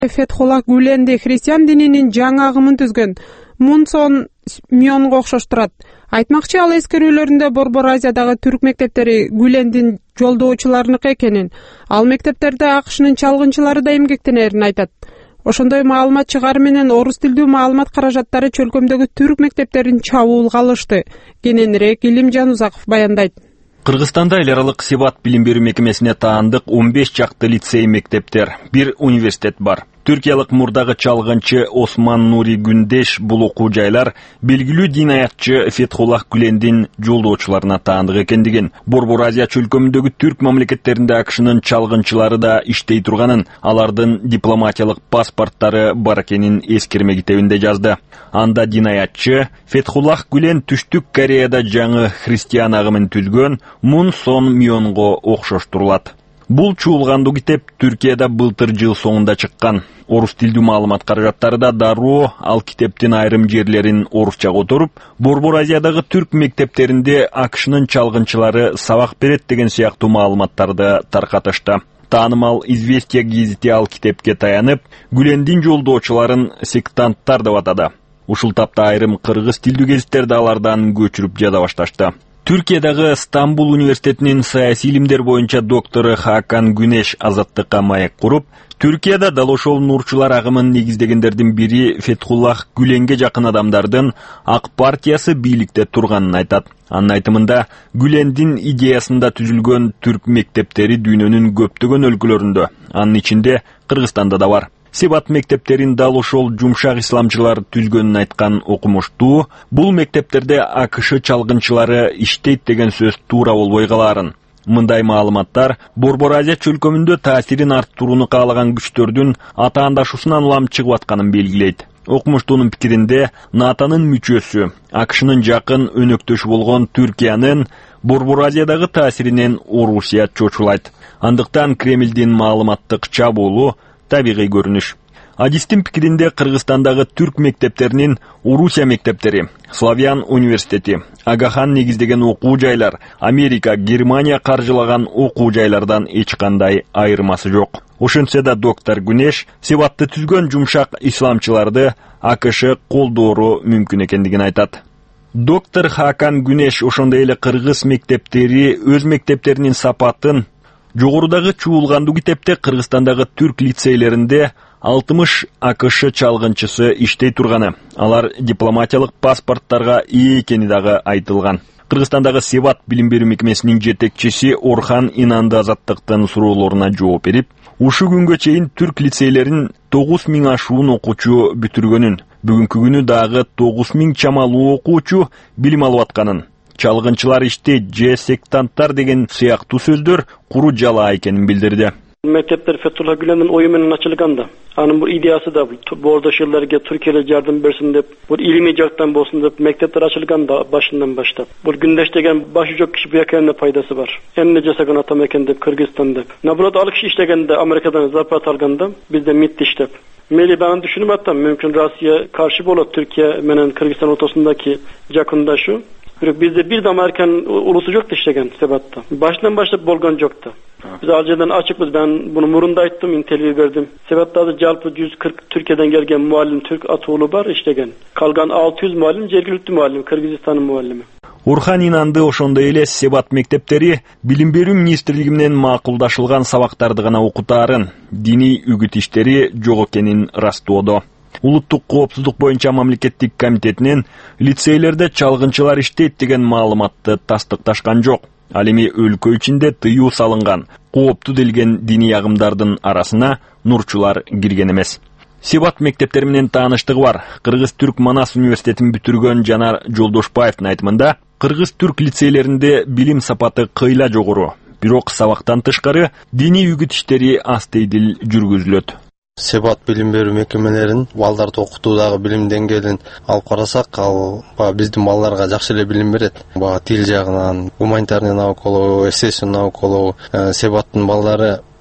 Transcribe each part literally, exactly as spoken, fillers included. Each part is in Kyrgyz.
Фетхуллах Гүленди христиан дининин жаңы агымын түзгөн Мун Сон Мьонго окшоштурат. Айтмакчы, ал эскерүүлөрүндө Борбор Азиядагы түрк мектептери Гүлендин жолдоочуларыныкы экенин, ал мектептерде АКШнын чалгынчылары да эмгектенерин айтат. Ошондой маалымат чыгары менен орус тилдүү маалымат каражаттары чөлкөмдөгү түрк мектептерин чабуулга алышты. Кененирээк Илимжан Узаков баяндайт. Кыргызстанда эл аралык Себат билим берүү мекемесине таандык он беш чакты лицей мектептер, бир университет бар. Түркиялык мурдагы чалгынчы Осман Нури Гүндеш бул окуу жайлар белгилүү дин аятчы Фетхуллах Гүлендин жолдоочуларына таандык экендигин, Борбор Азия чөлкөмүндөгү түрк мамлекеттеринде АКШнын чалгынчылары да иштей турганын, алардын дипломатиялык паспорттары бар экенин эскерме китебинде жазды. Анда дин аятчы Фетхуллах Гүлен Түштүк Кореяда жаңы христиан агымын түзгөн Мун Сон Мьонго окшоштурулат. Бул чуулгандуу китеп Түркияда былтыр жыл соңунда чыккан. Орус тилдүү маалымат каражаттары да дароо ал китептин айрым жерлерин орусчага отуруп, Борбор Азиядагы түрк мектептеринде АКШнын чалгынчылары сабак берет деген сыяктуу маалыматтарды таркатышты. Таанымал Известия гезити ал китепке таянып, Гүлендин жолдоочуларын сектанттар деп атады. Ушул тапта айрым кыргыз тилдүү гезиттер да алардан көчүрүп жаза башташты. Түркиядагы Стамбул университетинин саясий илимдер боюнча доктору Хакан Гүнеш азаттыкка маек куруп, Түркияда дал ошол нурчулар агымын негиздегендердин бири Фетхуллах Гүленге жакын адамдардын Ак партиясы бийликте турганын айтат. Анын айтымында, Гүлендин идеясында түзүлгөн түрк мектептери дүйнөнүн көптөгөн өлкөлөрүндө, анын ичинде Кыргызстанда да бар. Себат мектептерин дал ошол жумшак исламчылар түзгөнүн айткан окумуштуу, бул мектептерде АКШ чалгынчылары иштейт деген сөз туура болбой калаарын. Мындай маалыматтар Борбор Азия чөлкөмүндө таасирин арттырууну каалаган күчтөрдүн атаандашуусунан улам чыгып атканын белгилейт. Окумуштуунун пикиринде, НАТОнун мүчөсү, АКШнын жакын өнөктөшү болгон Түркиянын Борбор Азиядагы таасиринен Орусия чочулайт. Андыктан Кремлдин маалыматтык чабуулу табигый көрүнүш. Адистин пикиринде Кыргызстандагы түрк мектептеринин Орусия мектептери, Славян университети, Агахан негиздеген окуу жайлар, Америка, Германия каржылаган окуу жайлардан эч кандай айырмасы жок. Ошентсе да доктор Гүнеш Себатты түзгөн жумшак исламчыларды АКШ колдоору мүмкүн экендигин айтат. Доктор Хакан Гүнеш ошондой эле кыргыз мектептери өз мектептеринин сапатын жогорудагы чуулгандуу китепте Кыргызстандагы түрк лицейлеринде алтымыш АКШ чалгынчысы иштей турганы, алар дипломатиялык паспорттарга ээ экени дагы айтылган. Кыргызстандагы Себат билим берүү мекемесинин жетекчиси Орхан Инанды Азаттыктын суроолоруна жооп берип, ушу күнгө чейин түрк лицейлерин тогуз миң ашуун окуучу бүтүргөнүн, бүгүнкү күнү дагы тогуз миң чамалуу окуучу билим алып атканын, чалгынчылар иштейт же сектанттар деген сыяктуу сөздөр куру жалаа экенин билдирди. Мектептер Фетхуллах Гүлендин ою менен ачылганда, анын бул идеясы да боордошчуларга Түркияга жардам берсин деп, бул илимий жактан болсун деп мектептер ачылганда башынан баштап. Бул Гүндеш деген башы жок киши бекенде пайдасы бар. Эмне жасаган атам экен деп Кыргызстан деп. Наоборот, ал киши иштегенде Америкадан зарплата алганда, бизде митти иштеп. Мели ben düşünüp attım. Mümkün Rusya karşı bolup Türkiye menen Kırgızistan ortasındaki jakındaşu. Bizde bir dam erken ulusu yoktu işlegen Sebat'ta. Baştan başlayıp bolgan yoktu. Biz alceden açıkız, ben bunu Murun'da ayttım, interview verdim. Sebat'ta da jalpı yüz kırk Türkiye'den gelgen muallim Türk atoğlu var işlegen. Kalgan altı yüz muallim jergilükti muallim, Kırgızistan'ın muallimi. Орхан Инанды ошондой эле Себат мектептери билим берүү министрлиги менен макулдашылган сабактарды гана окутаарын, диний үгүт иштери жок экенин растоодо. Улуттук коопсуздук боюнча мамлекеттик комитетинин лицейлерде чалгынчылар иштейт деген маалыматты тастыкташкан жок. Ал эми өлкө ичинде тыюу салынган, кооптуу делген диний агымдардын арасына нурчулар кирген эмес. Себат мектептери менен тааныштыгы бар. Кыргыз-Түрк Манас университетин бүтүргөн Жанар Жолдошбаевдин айтымында, Кыргыз-Түрк лицейлеринде билим сапаты кыйла жогору, бирок сабактан тышкары диний үгүт иштери астейдил жүргүзүлөт. Себат билим берүү мекемелерин балдарды окутуудагы билим деңгээлин алып карасак, ал биздин балдарга жакшы эле билим берет. Тил жагынан, гуманитарный наукалоо, естественный наукалоо, Себаттын балдары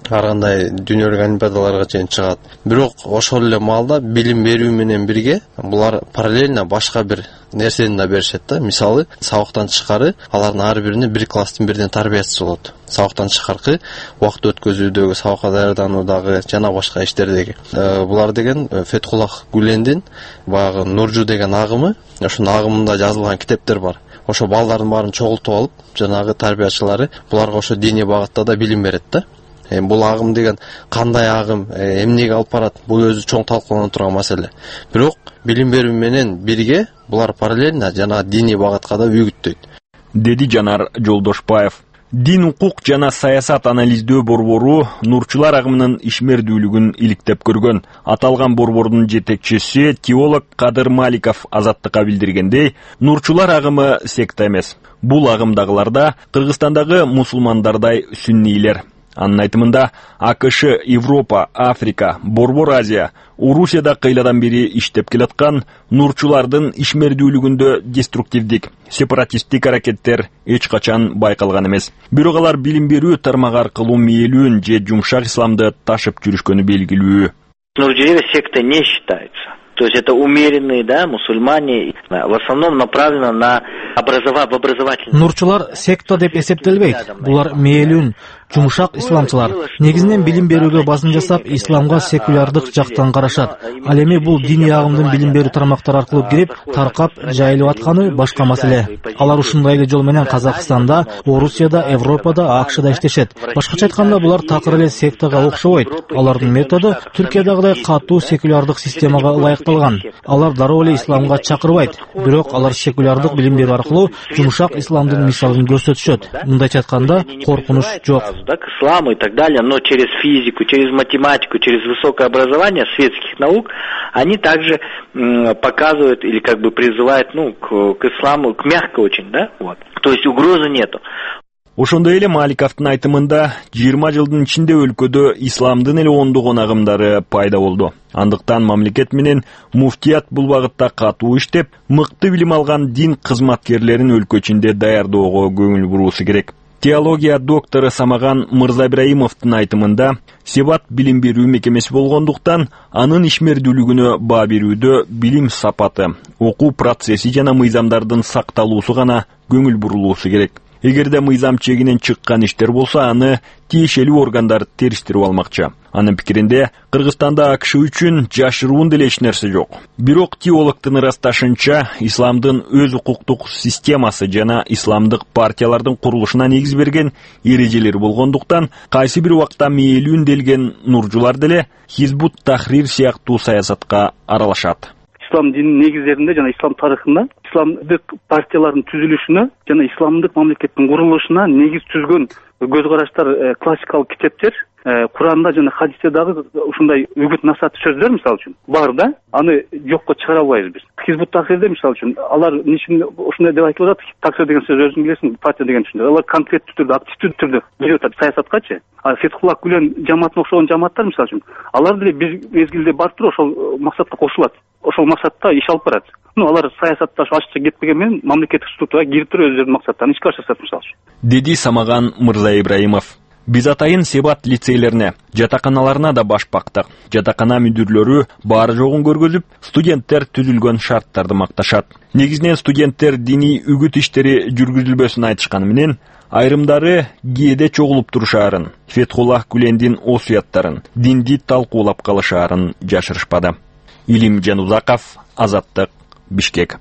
ар кандай дүйнөлүк олимпиадаларга чейин чыгат. Бирок ошол эле маалда билим берүү менен бирге булар параллельно башка бир нерсени да беришет да. Мисалы, сабактан тышкары алардын ар бирине бир класстын бирден тарбиячысы болот. Сабактан тышкаркы убакыт өткөзүүдөгү, сабакка даярдануудагы жана башка иштердеги. Булар деген Фетхуллах Гүлендин баягы Нуржу деген агымы, ошонун агымында жазылган китептер бар. Ошо балдардын баарын чогултуп алып, жанагы тарбиячылары буларга ошо диний багытта да билим берет да. Эми бул агым деген кандай агым, эмнеге алып барат, бул өзү чоң талкуулана турган маселе. Бирок билим берүү менен бирге булар параллельно жана диний багытка да үгүттөйт, деди Жанар Жолдошбаев. Дин, укук жана саясат анализдөө борбору нурчулар агымынын ишмердүүлүгүн иликтеп көргөн. Аталган борбордун жетекчиси теолог Кадыр Маликов Азаттыкка билдиргендей, нурчулар агымы секта эмес. Бул агымдагыларда Кыргызстандагы мусулмандардай сүннийлер. Анын айтымында АКШ, Европа, Африка, Борбор Азия, Орусияда кыйладан бери иштеп келаткан нурчулардын ишмердүүлүгүндө деструктивдик, сепаратисттик аракеттер эч качан байкалган эмес. Бирок алар билим берүү тармагы аркылуу мээлүүн же жумшак исламды ташып жүрүшкөнү белгилүү. Нурчулар секта не считается. То есть это умеренные, да, мусульмане, в основном направлено на образовательный. Нурчулар секта деп эсептелбейт. Булар мээлүүн, жумшак исламчылар. Негизинен билим берүүгө басым жасап, исламга секулярдык жактан карашат. Ал эми бул диний агымдын билим берүү тармактары аркылуу кирип, таркап, жайылып атканы башка маселе. Алар ушундай эле жол менен Казакстанда, Орусияда, Европада, АКШда иштешет. Башкача айтканда, булар такыр эле сектага окшобойт. Алардын методу Түркиядагыдай катуу секулярдык системага ылайыкталган. Алар дароо эле исламга чакырбайт. Бирок алар секулярдык билим берүү аркылуу жумшак исламдын мисалын көрсөтүшөт. Мындайча айтканда, коркунуч жок. Да, к исламу и так далее, но через физику, через математику, через высокое образование светских наук они также м, показывают или как бы призывают, ну, к, к исламу, к мягко очень, да, вот. То есть угрозы нету. Ошондой эле Маликовдун айтымында жыйырма жылдын ичинде өлкөдө исламдын эле ондогон агымдары пайда болду. Андыктан мамлекет менен муфтият бул багытта катуу иштеп, мыкты билим алган дин кызматкерлерин өлкө ичинде даярдоого көңүл буруусу керек. Теология доктору Самаган Мырзабраимовдун айтымында Себат билим берүү мекемеси болгондуктан анын ишмердүүлүгүнө баа берүүдө билим сапаты, окуу процесси жана мыйзамдардын сакталуусу гана көңүл бурулуусу керек. Эгерде мыйзам чегинен чыккан иштер болсо, аны тиешелүү органдар териштирип алмакчы. Анын пикиринде, Кыргызстанда АКШ үчүн жашыруун деле эч нерсе жок. Бирок теологдун ырасташынча, исламдын өз укуктук системасы жана исламдык партиялардын курулушуна негиз берген эрежелер болгондуктан, кайсы бир убакта мээлүүн делген нурчулар деле Хизбут Тахрир сыяктуу саясатка аралашат. Ислам динин негиздеринде жана ислам тарыхында исламдык партиялардын түзүлүшүнө жана исламдык мамлекеттин курулушуна негиз түзгөн көз караштар, классикалык китептер Куранда жана хадисте дагы ушундай үгүт насаат сөздөр мисалы үчүн бар да, аны жокко чыгара албайбыз биз. Хизбут Тахрирде мисалы үчүн алар нишин ушундай деп айтып атат, таксир деген сөз өзүң билесиң, партия деген түшүндө. Алар конкреттүү түрдө, активдүү түрдө берип атат саясаткачы. А Фетхуллах Гүлен жамаатына окшогон жамааттар мисалы үчүн алар деле бир мезгилде барып туруп ошол максатка кошулат. Ошол максатта иш алып барат. Ну, алар саясатта ачыкча кетпеген менен мамлекеттик структурага кирип туруп өздөрүнүн максаттарын ишке ашырышат мисалы үчүн. Деди Самаган Мырза Ибраимов. Биз атайын Себат лицейлерине, жатаканаларына да баш бактык. Жатакана мүдүрлөрү баары жогун көргөзүп, студенттер түзүлгөн шарттарды макташат. Негизинен студенттер диний үгүт иштери жүргүзүлбөсүн айтышканы менен, айрымдары кээде чогулуп турушаарын, Фетхуллах Гүлендин осуяттарын, динди талкуулап калышаарын жашырышпады. Илим Жанузаков, Азаттык, Бишкек.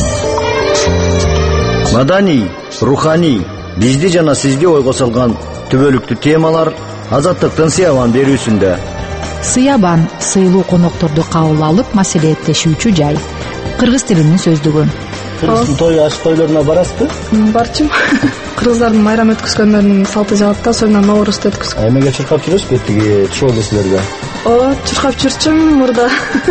Маданий, руханий, бизди жана сизди ойго салган түбөлүктүү темалар Азаттыктын Сыябан берүүсүндө. Сыябан сыйлуу конокторду кабыл алып маселелеттешүүчү жай. Кыргыз тилинин сөздүгү. Кыргыздын той аш тойлоруна барасызбы? Барчым. Кыргыздардын майрам өткөзгөндөрүнүн салты жагат да, союна Ноорузду өткөзгөн. Эмеге чуркап жүрөсүзбү тиги шоу кесилерге? О, чуркап жүрчүм мурда.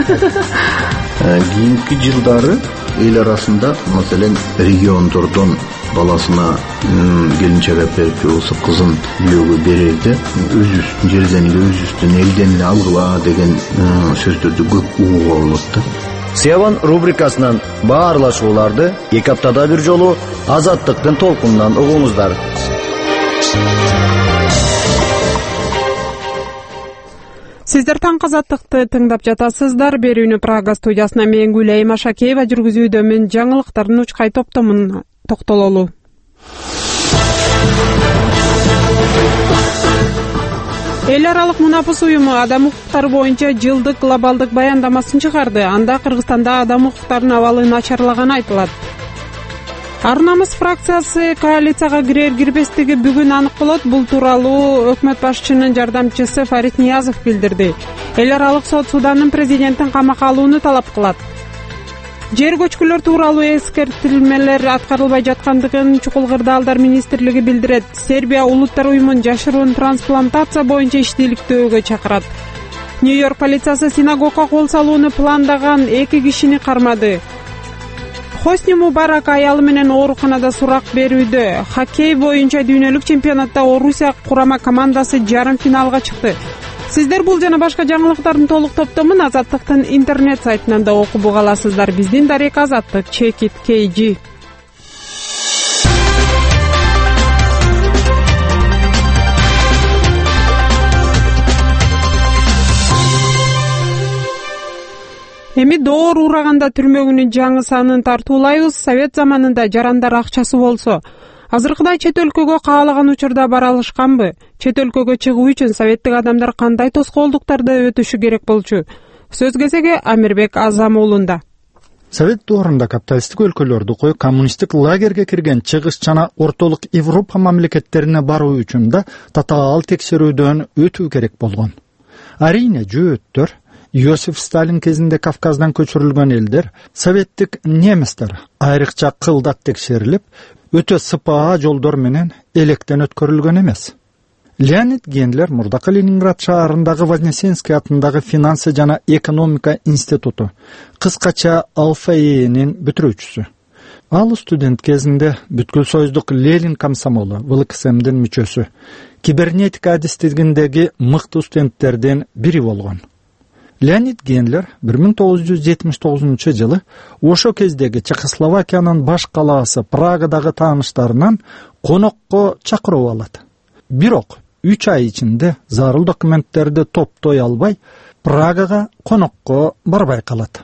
Кийинки жылдары эл арасында, маселен, региондордон баласына келинчек берип болсо кызын күйөөгө берерде өзүбүздүн жерден эле өзүбүздүн элден эле алгыла деген сөздөрдү көп угууга болот да. Сыябан рубрикасынан баарлашууларды эки аптада бир жолу Азаттыктын толкунунан угуңуздар. Сиздер таңкы азаттыкты тыңдап жатасыздар. Берүүнү Прага студиясына мен Гүлайым Ашакеева жүргүзүүдөмүн. Жаңылыктардын учкай топтомун токтололу. Эл аралык мунапыс уюму адам укуктары боюнча жылдык глобалдык баяндамасын чыгарды. Анда Кыргызстанда адам укуктарынын абалы начарлаганы айтылат. Ар намыс фракциясы коалицияга кирер-кирбестиги бүгүн анык болот. Бул тууралуу өкмөт башчынын жардамчысы Фарид Ниязов билдирди. Эл аралык сот Суданын президенттин камакка алууну талап кылат. Жер көчкүлөр тууралуу эскертилмелер аткарылбай жаткандыгын Чукул Кырдаалдар министрлиги билдирет. Сербия улуттар уюмун жашыруун трансплантация боюнча иштийликтөөгө чакырат. Нью-Йорк полициясы синагогага кол салууну пландаган эки кишини кармады. Хосни Мубарак аялы менен ооруканада сурак берүүдө. Хоккей боюнча дүйнөлүк чемпионатта Орусия курама командасы жарым финалга чыкты. Сиздер бул жана башка жаңылыктардын толук топтомун Азаттыктын интернет сайтынан да окуп уга аласыздар. Биздин дарек Азаттык Check It кей джи. Эми доор ураганда түрмөгүнүн жаңы санын тартуулайбыз. Совет заманында жарандар акчасы болсо, азыркыдай чет өлкөгө каалаган учурда бара алышканбы? Чет өлкөгө чыгуу үчүн советтик адамдар кандай тоскоолдуктарды өтүшү керек болчу? Сөз кезеги Амирбек Азам уулунда. Совет доорунда капиталисттик өлкөлөрдү коюп коммунисттик лагерге кирген чыгыш жана ортолук Европа мамлекеттерине баруу үчүн да татаал текшерүүдөн өтүү керек болгон. Арийне жөөттөр, Иосиф Сталин кезинде Кавказдан көчүрүлгөн элдер, советтик немистер айрыкча кылдат текшерилип, өтө сыпаа жолдор менен электен өткөрүлгөн эмес. Леонид Гендлер мурдакы Ленинград шаарындагы Вознесенский атындагы финансы жана экономика институту, кыскача АЛФАЭнин бүтүрүүчүсү. Ал студент кезинде бүткүл союздук Ленин комсомолу, ВЛКСМдин мүчөсү, кибернетика адистигиндеги мыкты студенттердин бири болгон. Леонид Гендлер бир миң тогуз жүз жетимиш тогузунчу жылы ошо кездеги Чехословакиянын баш калаасы Прагадагы тааныштарынан конокко чакырып алат. Бирок үч ай ичинде зарыл документтерди топтой албай, Прагага конокко барбай калат.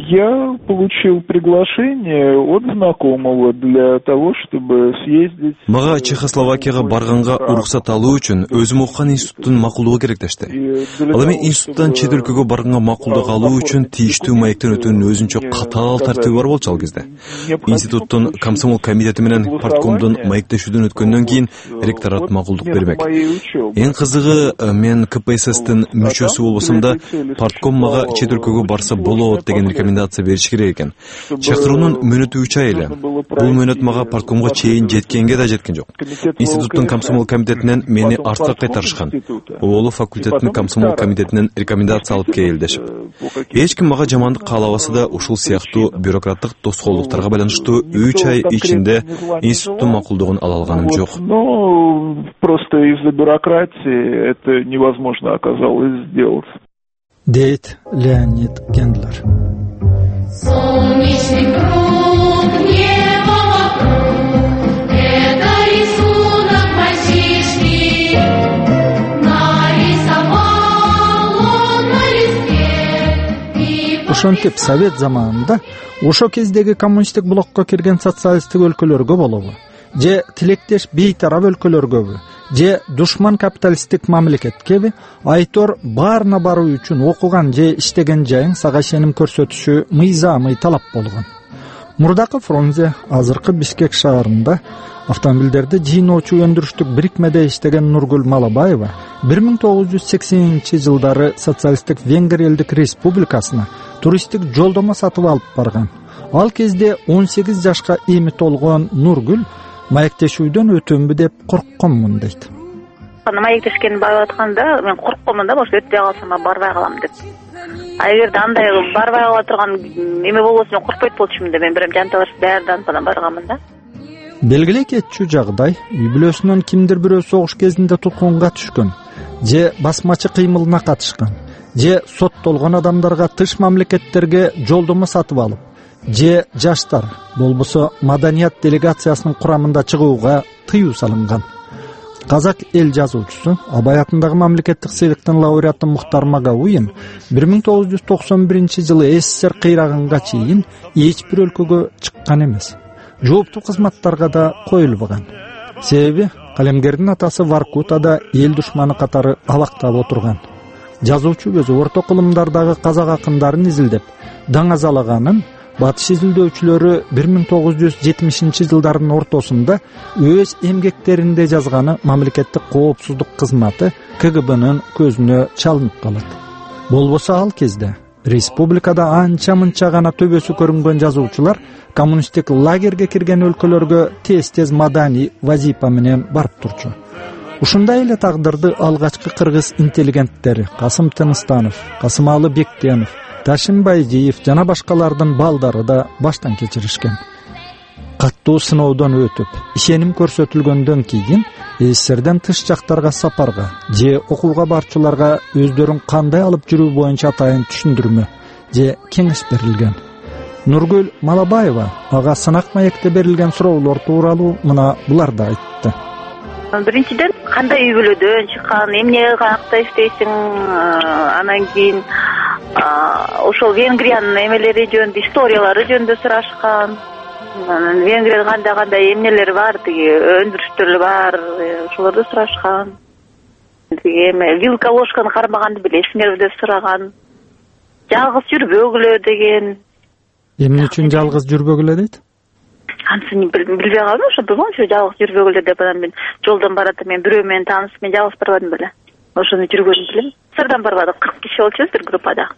Я получил приглашение от знакомого для того, чтобы съездить. Мага Чехословакияга барганга уруксат алуу үчүн өзүм окуган институттун макулдугу керектешти. Ал эми институттан чет өлкөгө барганга макулдук алуу үчүн тийиштүү маектен өтүүнүн өзүнчө катаал тартиби бар болчу ал кезде. Институттун комсомол комитети менен парткомдун маектешүүдөн өткөндөн кийин ректорат макулдук бермек. Эң кызыгы, мен КПССтин мүчөсү болбосом да партком мага чет өлкөгө барса болот деген рекомендация бериш керек экен. Чакыруунун мөөнөтү үч ай эле. Бул мөөнөт мага парткомго чейин жеткенге да жеткен жок. Институттун комсомол комитетинен мени артка кайтарышкан. Оолу факультеттин комсомол комитетинен рекомендация алып келдешип. Эч ким мага жамандык каалабаса да ушул сыяктуу бюрократтык тоскоолдуктарга байланыштуу үч ай ичинде институттун макулдугун ала алганым жок. Но просто из-за бюрократии это невозможно оказалось сделать. Дейт Леонид Гендлер. Солнечный круг, небо вокруг, это рисунок мальчишки, нарисовал он на листе. Ошентип Совет заманында ошо кездеги коммунисттик блокко кирген социалисттик өлкөлөргө болобу, же тилектеш бейтарап өлкөлөргөбү, же душман капиталисттик мамлекеткеби айтор баарына баруу үчүн окуган же иштеген жайың сага ишеним көрсөтүшү мыйзамый талап болгон. Мурдакы Фрунзе азыркы Бишкек шаарында автомобилдерди жыйноочу өндүрүштүк бирикмеде иштеген Нургүл Малабаева бир миң тогуз жүз сексенинчи жылдары социалисттик Венгр элдик республикасына туристтик жолдомо сатып алып барган. Ал кезде он сегиз жашка эми толгон Нургүл маектешүүдөн өтөмбү деп коркконмун дейт. Маектешкени барып атканда мен коркконмун да, может өтпөй калсам барбай калам деп. А эгерде андай барбай кала турган эме болбосо мен коркпойт болчумун деп мен бирем жанталашып даярданып анан барганмын да. Белгилей кетчү жагдай үй бүлөсүнөн кимдир бирөө согуш кезинде туткунга түшкөн, же басмачы кыймылына катышкан, же соттолгон адамдарга тыш мамлекеттерге жолдомо сатып алып, же жаштар болбосо маданият делегациясынын курамында чыгууга тыюу салынган. Казак эл жазуучусу, Абай атындагы мамлекеттик сыйлыктын лауреаты Мухтар Магауин бир миң тогуз жүз токсон биринчи жылы СССР кыйрагынга чейин эч бир өлкөгө чыккан эмес. Жооптуу кызматтарга да коюлбаган. Себеби калемгердин атасы Воркутада эл душманы катары абактап отурган. Жазуучу өзү орто кылымдардагы казак акындарын изилдеп, даңазалаганын батыш изилдөөчүлөрү бир миң тогуз жүз жетимишинчи жылдардын ортосунда өз эмгектеринде жазганы мамлекеттик коопсуздук кызматы КГБнын көзүнө чалынып калат. Болбосо ал кезде республикада анча-мынча гана төбөсү көрүнгөн жазуучулар коммунисттик лагерге кирген өлкөлөргө тез-тез маданий вазипа менен барып турчу. Ушундай эле тагдырды алгачкы кыргыз интеллигенттери Касым Тыныстанов, Касымалы Бектенов, Ташим Байжиев жана башкалардын балдары да баштан кечиришкен. Каттуу сыноодон өтүп, ишеним көрсөтүлгөндөн кийин СССРден тыш жактарга сапарга же окууга барчуларга өздөрүн кандай алып жүрүү боюнча атайын түшүндүрмө же кеңеш берилген. Нургүл Малабаева ага сынак маекте берилген суроолор тууралуу мына буларды айтты. Биринчиден, кандай үй бүлөдөн чыккан, эмне каякта иштейсиң, анан кийин ошол Венгриянын эмелери жөнүндө, историялары жөнүндө сурашкан. Анан Венгрияда кандай-кандай эмнелер бар, тиги өндүрүштөр бар, ошолорду сурашкан. Тиги эме вилка ложканы кармаганды билесиңерби деп сураган. Жалгыз жүрбөгүлө деген. Эмне үчүн жалгыз жүрбөгүлө дейт? Ансын билбей калдым, ошо болгончу жалгыз жүрбөгүлө деп анан мен жолдон баратам, мен бирөө менен таанышып, мен жалгыз барбадым беле. Ошону жүргөнүм билем. Сырдан барбадык, кырк киши болчубуз бир группада.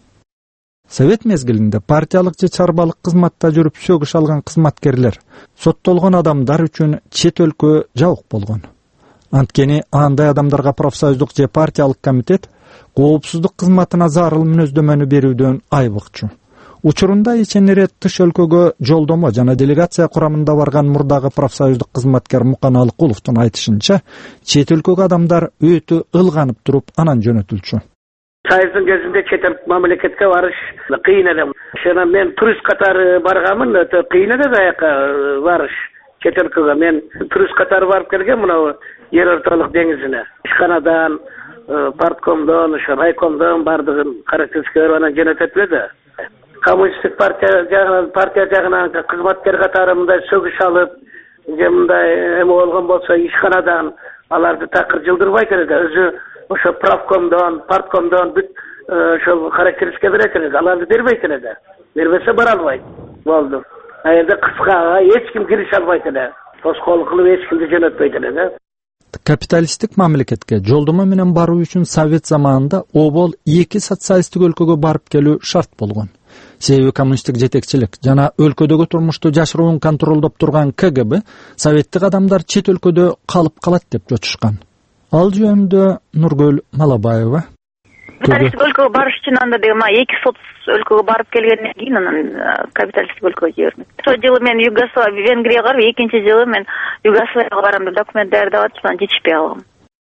Совет мезгилинде партиялык же чарбалык кызматта жүрүп сөгүш алган кызматкерлер, соттолгон адамдар үчүн чет өлкө жабык болгон. Анткени андай адамдарга профсоюздук же партиялык комитет коопсуздук кызматына зарыл мүнөздөмөнү берүүдөн айбыкчу. Учурунда ичен ирет тыш өлкөгө жолдомо жана делегация курамында барган мурдагы профсоюздук кызматкер Мукан Алыкуловдун айтышынча, чет өлкөгө адамдар өтө ылганып туруп анан жөнөтүлчү. Сайыздын кезинде чет мамлекетке барыш кыйын эле. Шена мен турист катары барганмын, өтө кыйын эле аяка барыш чет өлкөгө. Мен турист катары барып келгем мына Ер Ортолук деңизине. Ишканадан, парткомдон, ошо райкомдон бардыгын характеристикалары менен жөнөтүлдү. Коммунисттик партия жагынан партия жагынан кызматкер катары мындай сөгүш алып, же мындай эме болгон болсо ишканадан аларды такыр жылдырбайт эле. Өзү ошо правкомдон, парткомдон бүт ошол характеристика берет эле. Аларды бербейт эле. Бербесе бара албайт. Болду. А эми кыскага эч ким кирише албайт эле. Тоскоолдук кылып эч кимди жөнөтпөйт эле. Капиталисттик мамлекетке жолдомо менен баруу үчүн Совет заманында обол эки социалисттик өлкөгө барып келүү шарт болгон. Себеби коммунисттик жетекчилик жана өлкөдөгү турмушту жашыруун контролдоп турган КГБ советтик адамдар чет өлкөдө калып калат деп жочушкан. Ал жөнүндө Нургүл Малабаева капиталисттик өлкөгө барыш үчүн анда деген эки соц өлкөгө барып келгенден кийин анан капиталисттик өлкөгө жибермек. Ошол жылы мен Югославия, Венгрияга барып, экинчи жылы мен Югославияга барам деп документ даярдап атып, анан жетишпей калгам.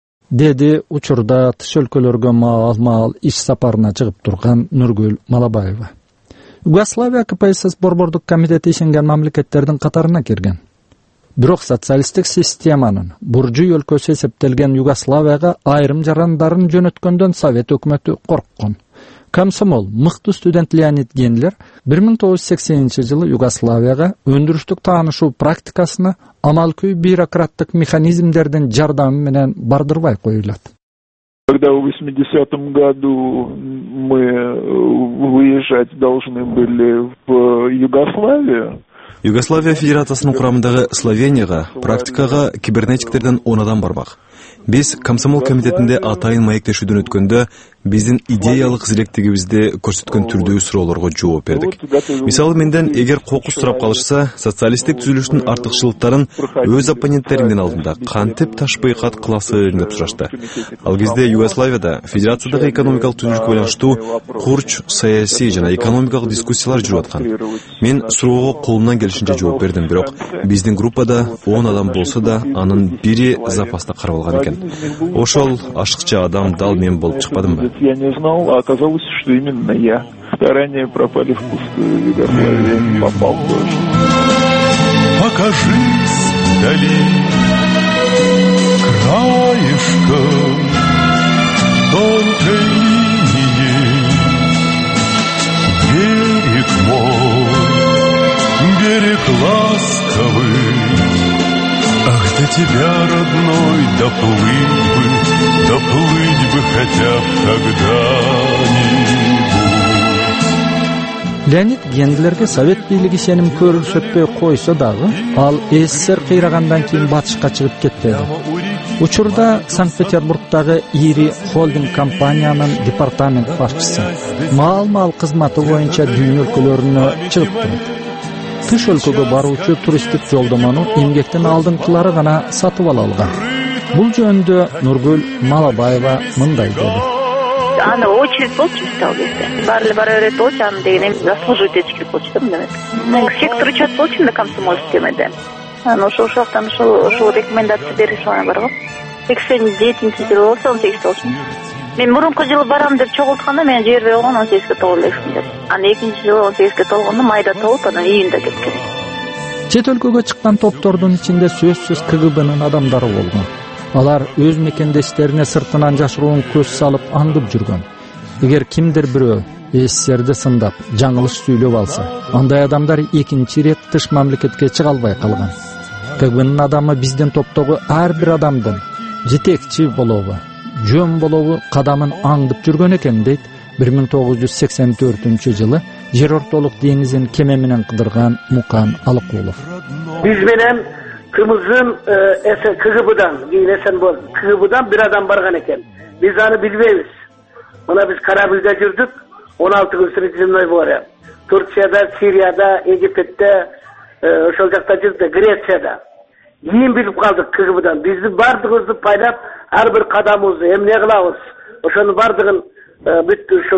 Деди учурда тыш өлкөлөргө маал-маал иш сапарына чыгып турган Нургүл Малабаева. Югославия КПСС борбордук комитети ишенген мамлекеттердин катарына кирген. Бирок социалисттик системанын буржуй өлкөсү эсептелген Югославияга айрым жарандарын жөнөткөндөн Совет өкмөтү корккон. Комсомол мыкты студент Леонид Генлер бир миң тогуз жүз сексенинчи жылы Югославияга өндүрүштүк таанышуу практикасына амалкүй бюрократтык механизмдердин жардамы менен бардырбай коюлат. Когда в восьмидесятом году мы выезжать должны были в Югославию, Югославия Федерациясынын курамындагы Словенияга практикага кибернетиктерден он адам бармак. Биз комсомол комитетинде атайын маектешүүдөн өткөндө биздин идеялык зеректигибизди көрсөткөн түрдүү суроолорго жооп бердик. Мисалы менден эгер кокус сурап калышса, социалисттик түзүлүштүн артыкчылыктарын өз оппоненттериңдин алдында кантип ташпай кат кыласың деп сурашты. Ал кезде Югославияда федерациядагы экономикалык түзүлүшкө байланыштуу курч саясий жана экономикалык дискуссиялар жүрүп аткан. Мен суроого колумдан келишинче жооп бердим, бирок биздин группада он адам болсо да, анын бири запаста карап алган экен. Ошол ашыкча адам дал мен болуп чыкпадымбы? Я не знал, а оказалось, что именно я. Старания пропали впустую, Югославия попал тоже. Покажись вдали краешком тонкой линии. Берег мой, берег ласковый, ах, до тебя, родной, доплыть бы, доплыть бы хотя б когда-нибудь. Леонид Гендлерге совет бийлиги сеним көрсөтпөй койсо дагы, ал СССР кыйрагандан кийин батышка чыгып кетпеди. Учурда Санкт-Петербургдагы ири холдинг компаниянын департамент башчысы. Маал-маал кызматы боюнча дүйнө өлкөлөрүнө чыгып турат. Тыш өлкөгө баруучу туристтик жолдомону эмгектин алдыңкылары гана сатып ала алган. Бул жөнүндө Нургүл Малабаева мындай деди. Аны очередь болчу стал кезде. Барлы бара берет болчу, аны деген заслуживать этиш керек болчу да мындай. Мен сектор учет болчу да комсомольский темеде. Аны ошол шактан ошол ошол рекомендация беришип баргам. сексен жетинчи жыл болсо он сегиз болчу. Мен мурунку жылы барам деп чогултканда мен жибербей койгон он сегизге толгон элекмин деп. Аны экинчи жылы он сегизге толгондо майда толуп, анан июнда кеткен. Чет өлкөгө чыккан топтордун ичинде сөзсүз КГБнын адамдары болгон. Алар өз мекендештерине сыртынан жашыруун көз салып аңдып жүргөн. Эгер кимдир бирөө СССРди сындап, жаңылыш сүйлөп алса, андай адамдар экинчи рет тыш мамлекетке чыга албай калган. КГБнын адамы биздин топтогу ар бир адамдын жетекчи болобу, жөн болобу кадамын аңдып жүргөн экен дейт бир миң тогуз жүз сексен төртүнчү жылы жер ортолук деңизин кеме менен кыдырган Мукан Алыкулов. Биз менен Кымыздын КГБдан, дейін Эсенбол, КГБдан bir адам барган экен. Биз аны билбейбиз. Мына биз корабльда жүрдүк, он алты күн Средиземной море. Турцияда, Сирияда, Египетте, ошол жакта жүрдүк, Грецияда. Кийин билип калдык КГБдан. Биздин бардыгыбызды пайлап, ар бир кадамыбызды эмне кылабыз? Ошонун бардыгын бүт ушул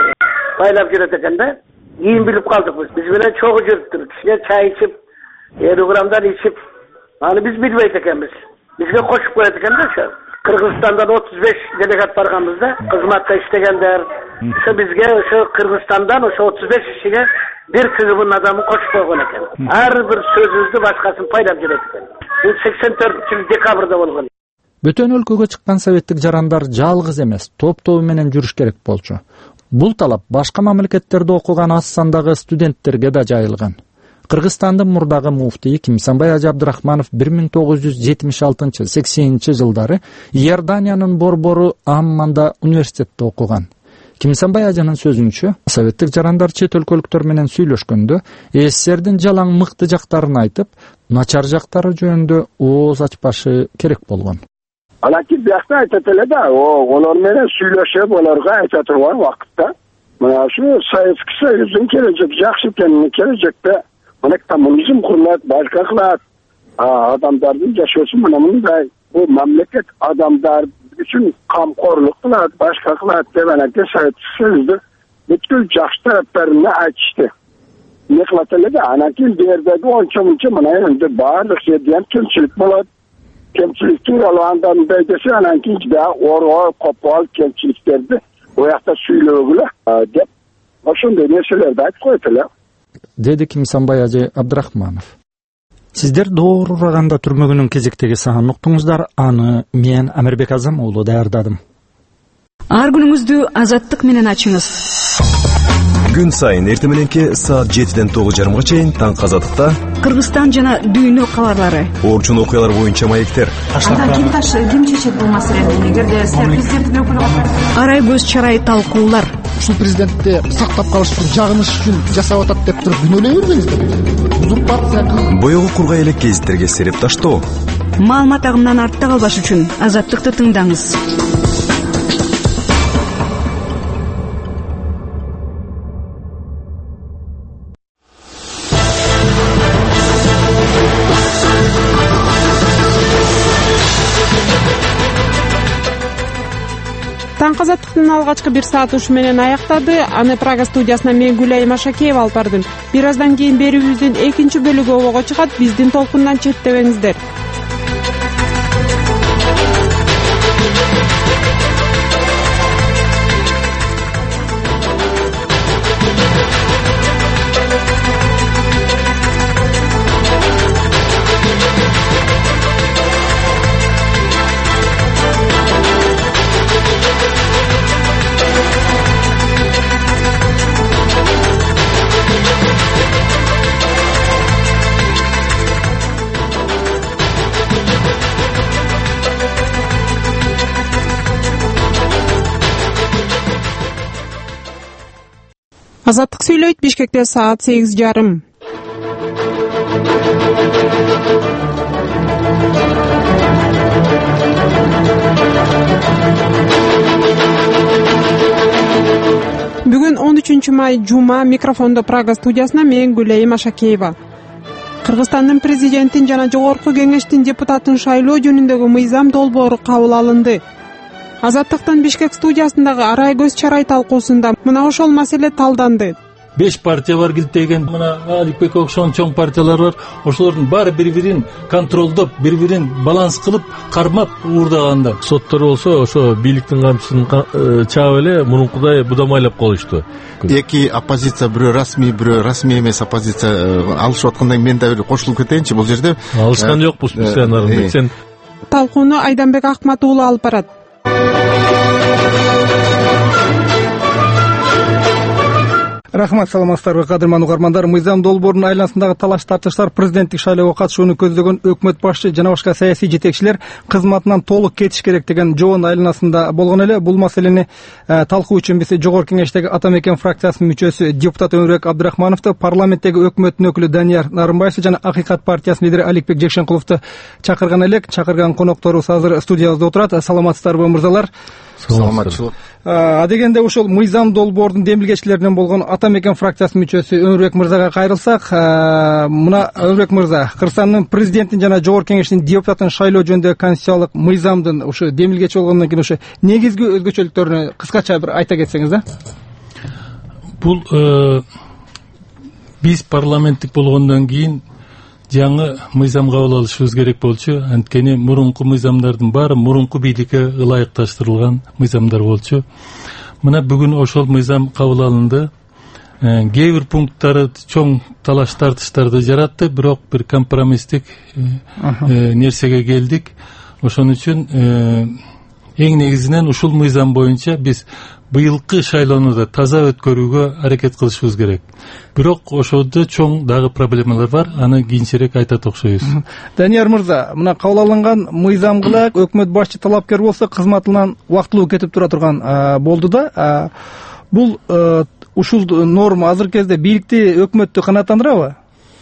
пайлап жүрөт экен да. Кийин билип калдык биз. Биз менен чогуу жүрүптүр. Кичине чай ичип, элүү граммдан ичип, аны биз билбейт экенбиз. Бизге кошуп коет экен да ошо. Кыргызстандан отуз беш делегат барганбыз да, кызматта иштегендер. Ошо бизге ошо Кыргызстандан ошо отуз беш кишиге бир КГБнын адамын кошуп койгон экен. Ар бир сөзүбүздү башкасын пайлап жүрөт экен. Бул сексен төртүнчү жылы декабрда болгон. Бөтөн өлкөгө чыккан советтик жарандар жалгыз эмес, топ-тобу менен жүрүш керек болчу. Бул талап башка мамлекеттерде окуган аз сандагы студенттерге да жайылган. Кыргызстандын мурдагы муфтии Кимсанбай Ажы Абдрахманов бир миң тогуз жүз жетимиш алтынчы — сексенинчи жылдары Иорданиянын Борбору Амманда университетте окуган. Кимсанбай Ажынын сөзүнчө, советтик жарандар чет өлкөлүктөр менен сүйлөшкөндө СССРдин жалаң мыкты жактарын айтып, начар жактары жөнүндө ооз ачпашы керек болгон. Анан ки биякта айтат эле да, олар менен сүйлөшүп, оларга айта турган убакытта мына ушу Советский Союздун келечек жакшы экенин, келечекте мына коммунизм курулат, башка кылат, адамдардын жашоосу мына мындай, бул мамлекет адамдар үчүн камкорлук кылат, башка кылат деп анакей Советский Союздун бүткүл жакшы тараптарын айтышты. Не кылат эле да, анан кийин бердеги ончо мынча мына эми баардык жерде ham кемчилик болот. Кемчилик тууралуу андан бейдесе анан кийин да оор копол кемчиликтерди оякта сүйлөгүлө деп ошондой нерселерди айтып коет эле. Деди Кимсанбай Ажы Абдрахманов. Сиздер доор ураганда түрмөгүнүн кезектеги саанын уктуңуздар, аны мен Амирбек Азам уулу даярдадым. Ар күнүңүздү азаттык менен ачыңыз. Күн сайын эрте мененки саат жетиден тогуз жарымга чейин Таң Азаттыкта Кыргызстан жана дүйнө кабарлары, орчун окуялар боюнча маектер. Анда ким таш ким чечет бул маселени? Эгерде президенттин өкүлү арай көз чарай талкуулар. Ушул президентти сактап калыш үчүн жагыныш үчүн жасап атат деп туруп күнөөлөй бербеңиздер. Узурпация кылып боёгу кургай элек гезиттерге сереп таштоо. Маалымат агымынан артта калбаш үчүн Азаттыкты тыңдаңыз. Таң Азаттыктын алгачкы бир саат ушу менен аяктады. Аны Прага студиясына мен Гүлайым Ашакеева алып бардым. Бир аздан кийин берүүбүздүн экинчи бөлүгү обого чыгат. Биздин толкундан четтебеңиздер. Азаттык сүйлөйт. Бишкекте саат сегиз жарым. Бүгүн он үчүнчү май жума. Микрофондо Прага студиясына мен Гүлейим Ашакеева. Кыргызстандын президентин жана жогорку кеңештин депутатын шайлоо жөнүндөгү мыйзам долбоору кабыл алынды. Азаттыктын Бишкек студиясындагы Арай көз чарай талкуусунда мына ошол маселе талданды. Беш партия бар килтеген, мына Аликбекке окшогон чоң партиялар бар. Ошолордун баары бири-бирин контролдоп, бири-бирин баланс кылып, кармап уурдаганда. Соттор болсо ошо бийликтин камчысын чаап эле мурункудай будамайлап коюшту. Эки оппозиция, бирөө расмий, бирөө расмий эмес оппозиция алышып аткандан мен да бир кошулуп кетейинчи бул жерде. Алышкан жокпуз биз сен. Сен талкууну Айданбек Акмат уулу алып барат. Рахмат, саламатсыздарбы кадырман угармандар. Мыйзам долбоорунун айланасындагы талаш тартыштар президенттик шайлоого катышууну көздөгөн өкмөт башчы жана башка саясий жетекчилер кызматынан толук кетиш керек деген жоон айланасында болгон эле. Бул маселени талкуу үчүн биз жогорку кеңештеги Атамекен фракциясынын мүчөсү депутат Өмүрбек Абдрахмановду, парламенттеги өкмөттүн өкүлү Данияр Нарымбаевду жана Акыйкат партиясынын лидери Аликбек Жекшенкуловду чакырган элек. Чакырган конокторубуз азыр студиябызда отурат. Саламатсыздарбы мырзалар? Саламатчылык. А дегенде ушул мыйзам долбоордун демилгечилеринен болгон Атамекен фракциясынын мүчөсү Өмүрбек мырзага кайрылсак, мына Өмүрбек мырза, Кыргызстандын президентин жана жогорку кеңештин депутатын шайлоо жөнүндөгү конституциялык мыйзамдын ушу демилгечи болгондон кийин ушу негизги өзгөчөлүктөрүнү кыскача бир айта кетсеңиз да. Бул биз парламенттик болгондон кийин жаңы мыйзам кабыл алышыбыз керек болчу. Анткени мурунку мыйзамдардын баары мурунку бийликке ылайыкташтырылган мыйзамдар болчу. Мына бүгүн ошол мыйзам кабыл алынды. Кээ бир пункттары чоң талаш тартыштарды жаратты, бирок бир компромисстик нерсеге келдик. Ошон үчүн эң негизинен ушул мыйзам боюнча биз быйылкы шайлоону да таза өткөрүүгө аракет кылышыбыз керек. Бирок ошодо чоң дагы проблемалар бар, аны кийинчерээк айтат окшойбуз. Данияр мырза, мына кабыл алынган мыйзамга өкмөт башчы талапкер болсо кызматынан убактылуу кетип тура турган болду да. Бул ушул норма азыркы кезде бийликти, өкмөттү канааттандырабы?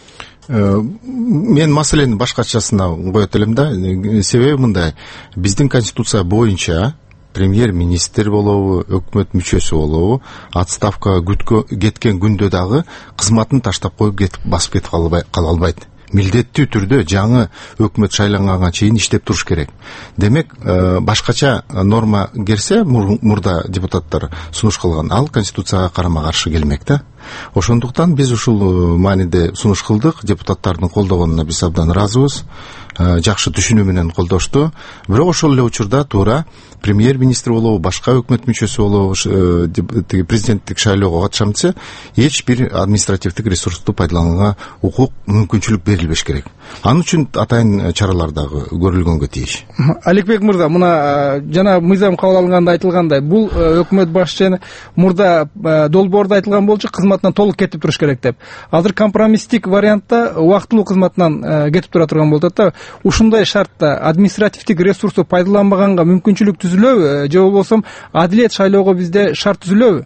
Мен маселени башкачасына коет элем да. Себеби мындай, биздин конституция боюнча премьер-министр болобу, өкмөт мүчөсү болобу, отставкага кеткен күндө дагы кызматын таштап коюп басып кетип кала албайт. Милдеттүү түрдө жаңы өкмөт шайланганга чейин иштеп туруш керек. Демек, башкача норма келсе, мурда депутаттар сунуш кылган, ал конституцияга карама каршы келмек да. Ошондуктан биз ушул мааниде сунуш кылдык, депутаттардын колдогонуна биз абдан ыраазыбыз. Жакшы түшүнүү менен колдошту. Бирок ошол эле учурда туура премьер-министр болобу, башка өкмөт мүчөсү болобу, президенттик шайлоого катышам десе, эч бир административдик ресурсту пайдаланууга укук, мүмкүнчүлүк берилбеш керек. Анын үчүн атайын чаралар дагы көрүлгөнгө тийиш. Аликбек мырза, мына жана мыйзам кабыл алынганда айтылгандай, бул өкмөт башчы мурда долбоордо айтылган болчу, кызматынан толук кетип туруш керек деп. Азыр компромисстик вариантта убактылуу кызматынан кетип тура турган болот да. Ушундай шартта административдик ресурсту пайдаланбаганга мүмкүнчүлүк түзүлөбү, же болбосо адилет шайлоого бизде шарт түзүлөбү?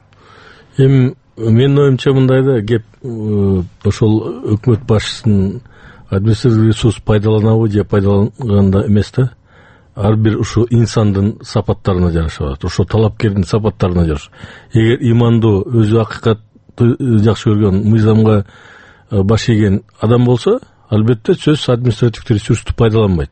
Эми менин оюмча мындай да, кеп ошол өкмөт башчысынын административдик ресурс пайдаланабы же пайдаланганда эмес да. Ар бир ушу инсандын сапаттарына жараша болот, ошо талапкердин сапаттарына жараша. Эгер имандуу, өзү акыйкатты жакшы көргөн, мыйзамга баш ийген адам болсо, албетте сөз административдик ресурсту пайдаланбайт.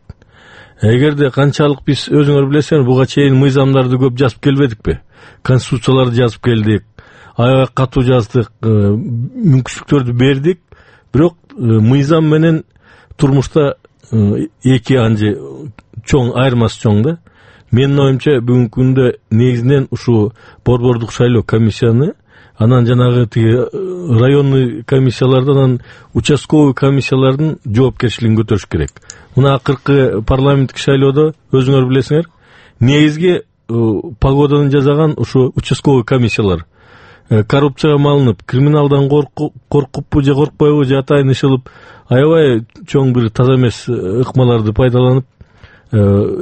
Эгерде канчалык биз өзүңөр билесиңер, буга чейин мыйзамдарды көп жазып келбедикпи? Конституцияларды жазып келдик, аябай катуу жаздык, мүмкүнчүлүктөрдү бердик, бирок мыйзам менен турмушта эки анжы чоң айырмасы чоң да. Менин оюмча бүгүнкү күндө негизинен ушу борбордук шайлоо комиссияны, анан жанагы тиги районный комиссиялардан, анан участковый комиссиялардын жоопкерчилигин көтөрүш керек. Мына акыркы парламенттик шайлоодо өзүңөр билесиңер, негизги погоданы жасаган ушу участковый комиссиялар. Коррупцияга малынып, криминалдан коркуппу же коркпойбу же атайын ишылып, аябай чоң бир таза эмес ыкмаларды пайдаланып,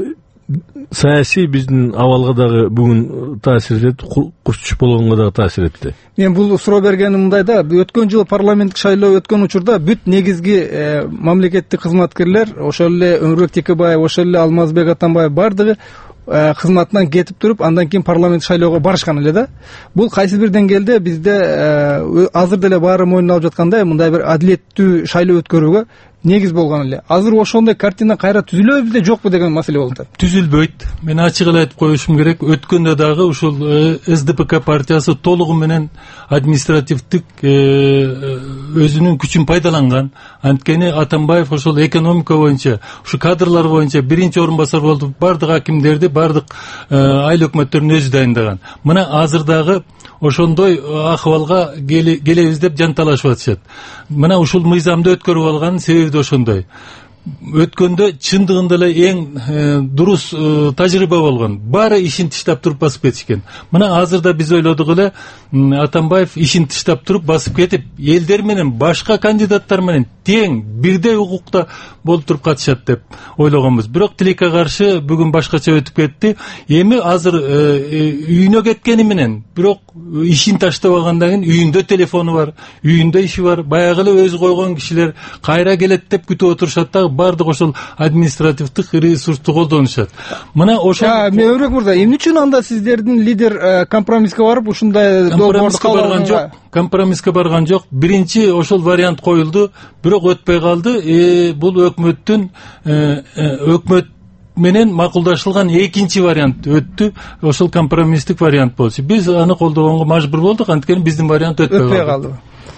саясий биздин абалга дагы бүгүн таасир этет, курчуш болгонго дагы таасир этти. Мен бул суроо бергеним мындай да, өткөн жылы парламенттик шайлоо өткөн учурда бүт негизги мамлекеттик кызматкерлер, ошол эле Өмүрбек Текебаев, ошол эле Алмазбек Атамбаев бардыгы кызматынан кетип туруп, андан кийин парламент шайлоого барышкан эле да. Бул кайсы бир деңгээлде бизде азыр деле баары мойнуна алып жаткандай мындай бир адилеттүү шайлоо өткөрүүгө негиз болгон эле. Азыр ошондой картина кайра түзүлөбү де жокпу деген маселе болуп атат. Түзүлбөйт. Мен ачык эле айтып коюшум керек. Өткөндө дагы ушул эс дэ пэ ка партиясы толугу менен административдик өзүнүн күчүн пайдаланган. Анткени Атамбаев ошол экономика боюнча, ушу кадрлар боюнча биринчи орун басар болуп, бардык акимдерди, бардык айыл өкмөттөрүн өзү дайындаган. Мына азыр дагы ошондой акыбалга келебиз деп жанталашып атышат. Мына ушул мыйзамды өткөрүп алганын себеби да ошондой. Өткөндө чындыгында эле эң дурус тажрыйба болгон. Баары ишин тыштап туруп басып кетишкен. Мына азыр да биз ойлодук эле Атамбаев ишин тыштап туруп басып кетип, элдер менен башка кандидаттар менен тең бирдей укукта болуп туруп катышат деп ойлогонбуз. Бирок тилекке каршы бүгүн башкача өтүп кетти. Эми азыр үйүнө кеткени менен, бирок ишин таштабагандан кийин үйүндө телефону бар, үйүндө иши бар. Баягы эле өзү койгон кишилер кайра келет деп күтүп отурушат да, бардык ошол административдик ресурсту колдонушат. Мына ошол мен Өмүрбек мырза, эмне үчүн анда сиздердин лидер компромисске барып ушундай компромисске барган жок. Компромисске барган жок. Биринчи ошол вариант коюлду, бирок өтпөй калды. Бул өкмөттүн өкмөт менен макулдашылган экинчи вариант өттү. Ошол компромисстик вариант болчу. Биз аны колдогонго мажбур болдук, анткени биздин вариант өтпөй калды.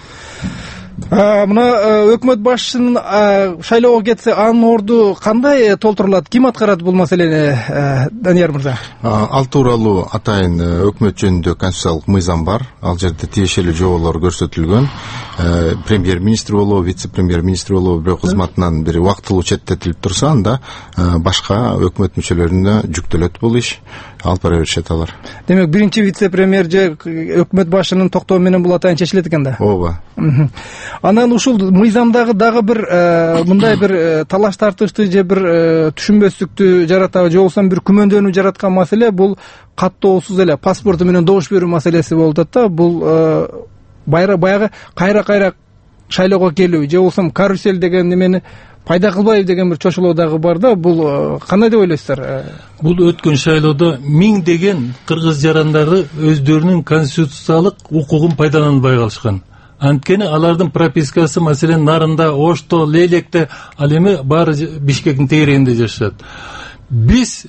Мына өкмөт башчысынын шайлоого кетсе, анын орду кандай толтурулат? Ким аткарат бул маселени, Данияр мырза? Ал тууралуу атайын өкмөт жөнүндө конституциялык мыйзам бар. Ал жерде тиешелүү жоболор көрсөтүлгөн. Премьер-министр болобу, вице-премьер-министр болобу бирок кызматынан бир убактылуу четтетилип турса, анда башка өкмөт мүчөлөрүнө жүктөлөт бул иш. Алып бара беришет алар. Демек, биринчи вице-премьер же өкмөт башчынын токтоо менен бул атайын чечилет экен да. Ооба. Анан ушул мыйзамдагы дагы бир мындай бир талаш тартышты же бир түшүнбөстүктү жаратабы, же болбосо бир күмөндөнүү жараткан маселе бул каттоосуз эле паспорту менен добуш берүү маселеси болуп атат да. Бул баягы кайра-кайра шайлоого келүү же болбосо карусель деген немени пайда кылбайбы деген бир чочулоо дагы бар да. Бул кандай деп ойлойсуздар? Бул өткөн шайлоодо миңдеген кыргыз жарандары өздөрүнүн конституциялык укугун пайдаланбай калышкан. Анткени алардын пропискасы маселен Нарында, Ошто, Лейлекте, ал эми баары Бишкектин тегерегинде жашашат. Биз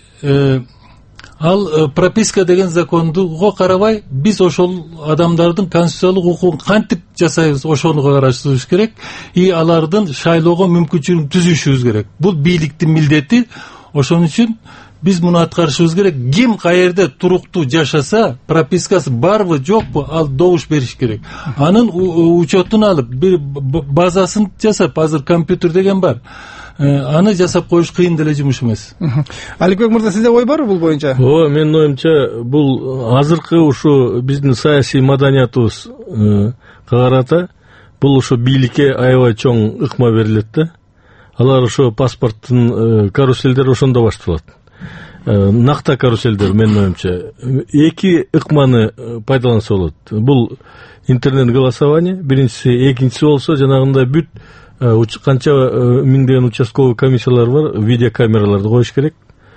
ал прописка деген законго карабай, биз ошол адамдардын конституциялык укугун кантип жасайбыз, ошону карашыбыз керек. И алардын шайлоого мүмкүнчүлүгүн түзүшүбүз керек. Бул бийликтин милдети. Ошон үчүн биз муну аткарышыбыз керек. Ким каерде туруктуу жашаса, пропискасы барбы, жокпу, ал добуш бериш керек. Анын учетун алып, бир базасын жасап, азыр компьютер деген бар. Аны жасап коюш кыйын деле жумуш эмес. Аликбек мырза, сизде ой барбы бул боюнча? Ооба, менин оюмча, бул азыркы ушу биздин саясий маданиятыбыз карата бул ушу бийликке аябай чоң ыкма берилет да. Алар ушу паспорттун каруселдери ошондо башталат. Накта каруселдер, менин оюмча, эки ыкманы пайдаланса болот. Бул интернет голосование, биринчиси, экинчиси болсо жанагындай бүт канча миңдеген участковый комиссиялар бар, видеокамераларды коюш керек.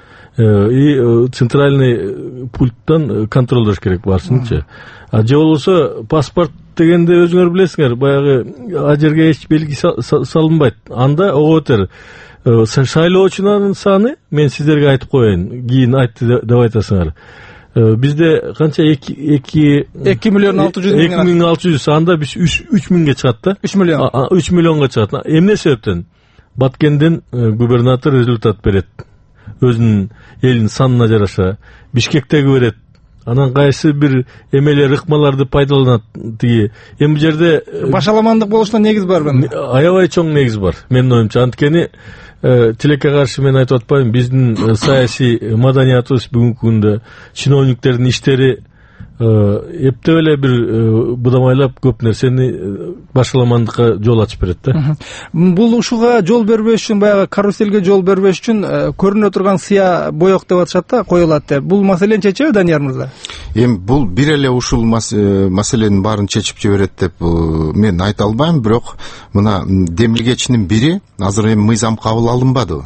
И центральный пульттан контролдош керек барсынчы. А же болбосо паспорт дегенде өзүңөр билесиңер, баягы ал жерге эч белги салынбайт. Анда ого бетер шайлоочулардын саны, мен сиздерге айтып коеюн, кийин айтты деп айтасыңар. Бизде канча эки миллион алты жүз эки миң алты жүз, анда биз үч миңге чыгат да. үч миллион. үч миллионго чыгат. Эмне себептен? Баткенден губернатор результат берет. Өзүнүн элинин санына жараша. Бишкектеги берет. Анан кайсы бир эмелер, ыкмаларды пайдаланат тиги. Эми жерде башаламандык болушуна негиз барбы? Аябай чоң негиз бар. Менин оюмча, анткени тилекке каршы мен айтып атпайм, биздин саясий маданиятыбыз бүгүнкү күндө чиновниктердин иштери эптеп эле бир быдамайлап көп нерсени башаламандыкка жол ачып берет да. Бул ушуга жол бербеш үчүн, баягы каруселге жол бербеш үчүн көрүнө турган сыя боек деп атышат да, коюлат деп. Бул маселени чечеби Данияр мырза? Эми бул бир эле ушул маселенин баарын чечип жиберет деп мен айта албайм, бирок мына демилгечинин бири азыр эми мыйзам кабыл алынбады.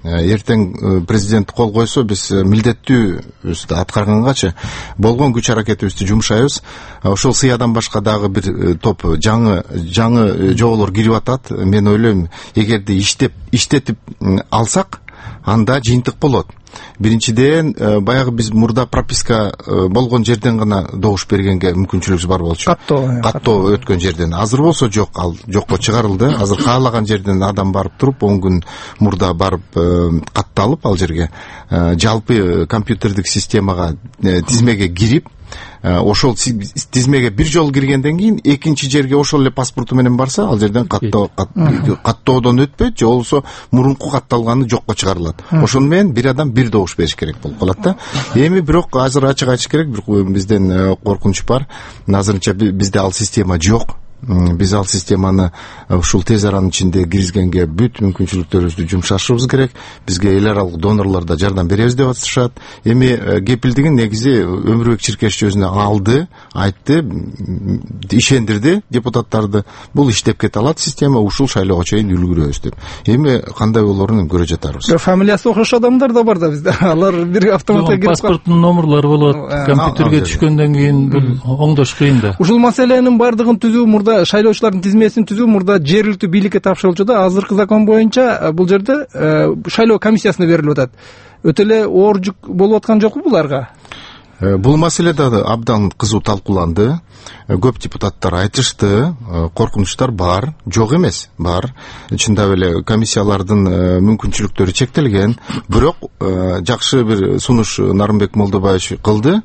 Эртең президент кол койсо биз милдеттүүбүздү аткаргангачы болгон күч аракетибизди жумшайбыз. Ошол сыядан башка дагы бир топ жаңы жаңы жоболор кирип атат. Мен ойлойм, эгерде иштеп иштетип алсак, анда жыйынтык болот. Биринчиден, баягы биз мурда прописка болгон жерден гана добуш бергенге мүмкүнчүлүгүбүз бар болчу. Каттоо, каттоо өткөн жерден. Азыр болсо жок, ал жокко чыгарылды. Азыр каалаган жерден адам барып туруп, он күн мурда барып катталып ал жерге жалпы компьютердик системага, тизмеге кирип, ошол тизмеге бир жолу киргенден кийин экинчи жерге ошол эле паспорту менен барса, ал жерден каттоо каттоодон өтпөйт, же болбосо мурунку катталганы жокко чыгарылат. Ошону менен бир адам бир добуш бериш керек болуп калат да. Эми бирок азыр ачык айтыш керек, бир бизден коркунуч бар. Азырынча бизде ал система жок. Биз ал системаны ушул тез аранын ичинде киргизгенге бүт мүмкүнчүлүктөрүбүздү жумшашыбыз керек. Бизге эл аралык донорлор да жардам беребиз деп атышат. Эми кепилдигин негизи Өмүрбек Чиркешчи өзүнө алды, айтты, ишендирди депутаттарды. Бул иштеп кете алат система, ушул шайлоого чейин үлгүрөбүз деп. Эми кандай болорун көрө жатарбыз. Фамилиясы окшош адамдар да бар да бизде. Алар бир автоматка кирип паспорттун номерлору болот. Компьютерге түшкөндөн кийин бул оңдош кыйын да. Ушул маселенин бардыгын түзүү, мурда шайлоочулардын тизмесин түзүү мурда жергиликтүү бийликке тапшырылчу да. Азыркы закон боюнча бул жерде шайлоо комиссиясына берилип атат. Өтө эле оор жүк болуп аткан жокпу буларга? Бул маселе да абдан кызуу талкууланды. Көп депутаттар айтышты, коркунучтар бар, жок эмес, бар. Чындап эле комиссиялардын мүмкүнчүлүктөрү чектелген, бирок жакшы бир сунуш Нарымбек Молдобаевич кылды.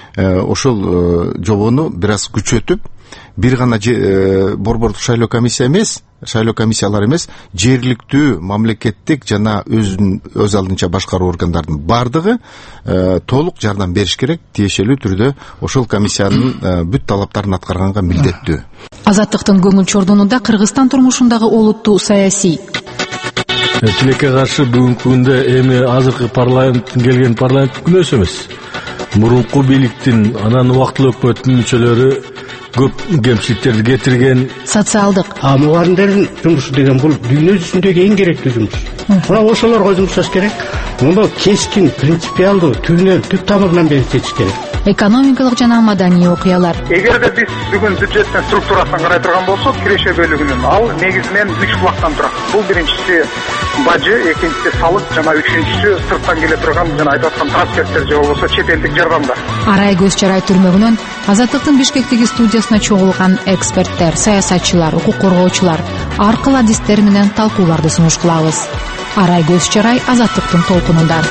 Ошол жобону бир аз күчөтүп, бир гана борбордук шайлоо комиссия эмес, шайлоо комиссиялары эмес, жергиликтүү мамлекеттик жана өзүнүн өз алдынча башкаруу органдардын бардыгы толук жардам бериш керек, тиешелүү түрдө ошол комиссиянын бүт талаптарын аткарганга милдеттүү. Азаттыктын көңүл чордонунда Кыргызстан турмушундагы олуттуу саясий тилекке каршы бүгүнкү күндө эми азыркы парламенттин келген парламенттик күнөөсү эмес. Мурунку бийликтин, анан убактылуу өкмөттүн мүчөлөрү көп кемчиликтерди кетирген. Социалдык. А мугалимдердин жумушу деген бул дүйнө жүзүндөгү эң керектүү жумуш. Мына ошолорго жумшаш керек. Муну кескин, принципиалдуу, түбүнөн, түп тамырынан бери чечиш керек. Экономикалык жана маданий окуялар. Эгерде биз бүгүн бюджеттин структурасын карай турган болсок, киреше бөлүгүнүн ал негизинен үч булактан турат. Бул биринчиси бажы, экинчиси салык жана үчүнчүсү сырттан келе турган жана айтып аткан трансферттер же болбосо чет элдик жардамдар. Арай көз чарай түрмөгүнөн Азаттыктын Бишкектеги студиясына чогулган эксперттер, саясатчылар, укук коргоочулар ар кыл адистер менен талкууларды сунуш кылабыз. Арай көз чарай Азаттыктын толкунунда.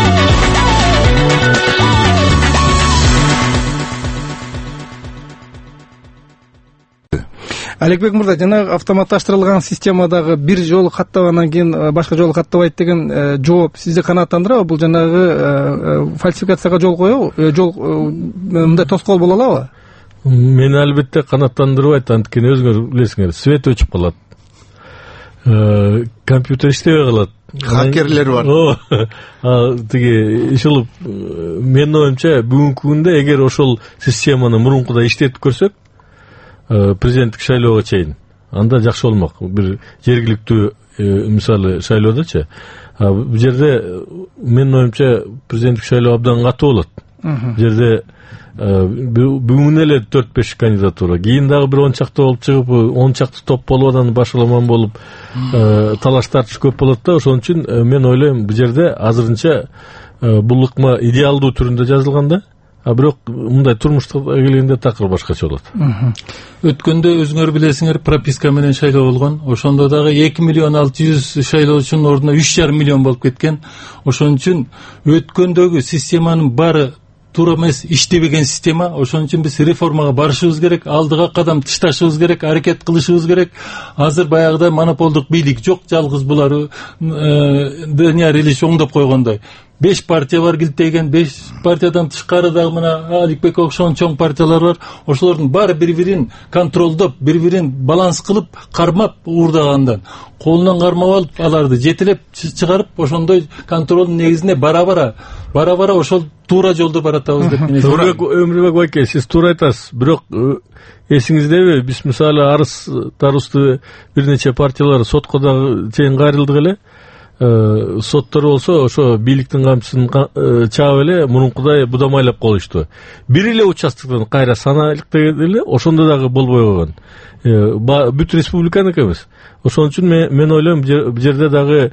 Аликбек мырза, жанагы автоматташтырылган системадагы бир жолу каттагандан кийин башка жолу каттабайт деген жооп сизди канааттандырабы? Бул жанагы фальсификацияга жол коебу? Жол мындай тоскоол боло алабы? Мени албетте канааттандырбайт, анткени өзүңөр билесиңер, свет өчүп калат. Компьютер иштебей калат. Хакерлер бар. Тиги ишул менин оюмча бүгүнкү күндө эгер ошол системаны мурункудай иштетип көрсөк, президенттик шайлоого чейин, анда жакшы болмок. Бир жергиликтүү мисалы шайлоодочу, бул жерде менин оюмча президенттик шайлоо абдан катуу болот. Бул жерде бүгүн эле төрт беш кандидатура, кийин дагы бир он чакты болуп чыгып, он чакты топ болуп анан башаламан болуп талаш тартыш көп болот да. Ошон үчүн мен ойлойм, бул жерде азырынча бул ыкма идеалдуу түрүндө жазылган да. А бирок мындай турмушка келгенде такыр башкача болот. Өткөндө өзүңөр билесиңер, прописка менен шайлоо болгон. Ошондо дагы эки миллион алты жүз шайлоочунун ордуна үч жарым миллион болуп кеткен. Ошон үчүн өткөндөгү системанын баары туура эмес, иштебеген система. Ошон үчүн биз реформага барышыбыз керек, алдыга кадам ташташыбыз керек, аракет кылышыбыз керек. Азыр баягыда монополдук бийлик жок, жалгыз булар Данияр Ильич оңдоп койгондой. беш партия бар килтейген, беш партиядан тышкары дагы мына Аликбек окшогон чоң партиялар бар. Ошолордун баары бири-бирин контролдоп, бири-бирин баланс кылып, кармап уурдагандан колунан кармап алып, аларды жетелеп чыгарып, ошондой контролдун негизинде бара-бара, бара-бара ошол туура жолду баратабыз деп мен ойлойм. Өмүрбек байке, сиз туура айтасыз. Бирок эсиңиздеби, биз мисалы арыздарыбызды бир нече партиялар сотко дагы чейин кайрылдык эле. Соттор болсо ошо бийликтин камчысын чаап эле мурункудай будамайлап коюшту. Бир эле участоктон кайра санайлык деген эле ошондо дагы болбой койгон. Бүт республиканыкы эмес. Ошон үчүн мен ойлойм, бул жерде дагы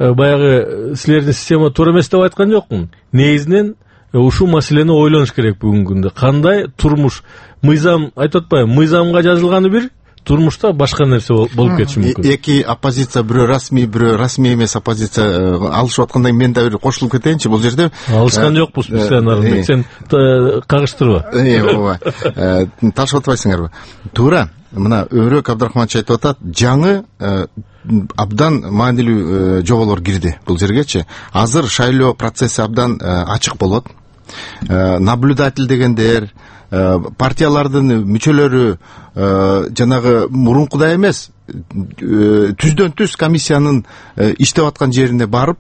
баягы силердин система туура эмес деп айткан жокмун. Негизинен ушул маселени ойлонуш керек бүгүнкү күндө. Кандай турмуш, мыйзам айтып атпайбы, мыйзамга жазылганы бир, турмушта башка нерсе болуп кетиши мүмкүн. Эки оппозиция, бирөө расмий, бирөө расмий эмес оппозиция алышып аткандай мен да бир кошулуп кетейинчи. Бул жерде алышкан жокпуз биз сен Арынбек, сен кагыштырба. Ооба. Ташып атпайсыңарбы? Туура. Мына Өмүрбек Абдрахманович айтып атат, жаңы абдан маанилүү жоболор кирди бул жергечи. Азыр шайлоо процесси абдан ачык болот. Наблюдатель дегендер, партиялардын мүчөлөрү жанагы мурункудай эмес, түздөн түз комиссиянын иштеп аткан жерине барып,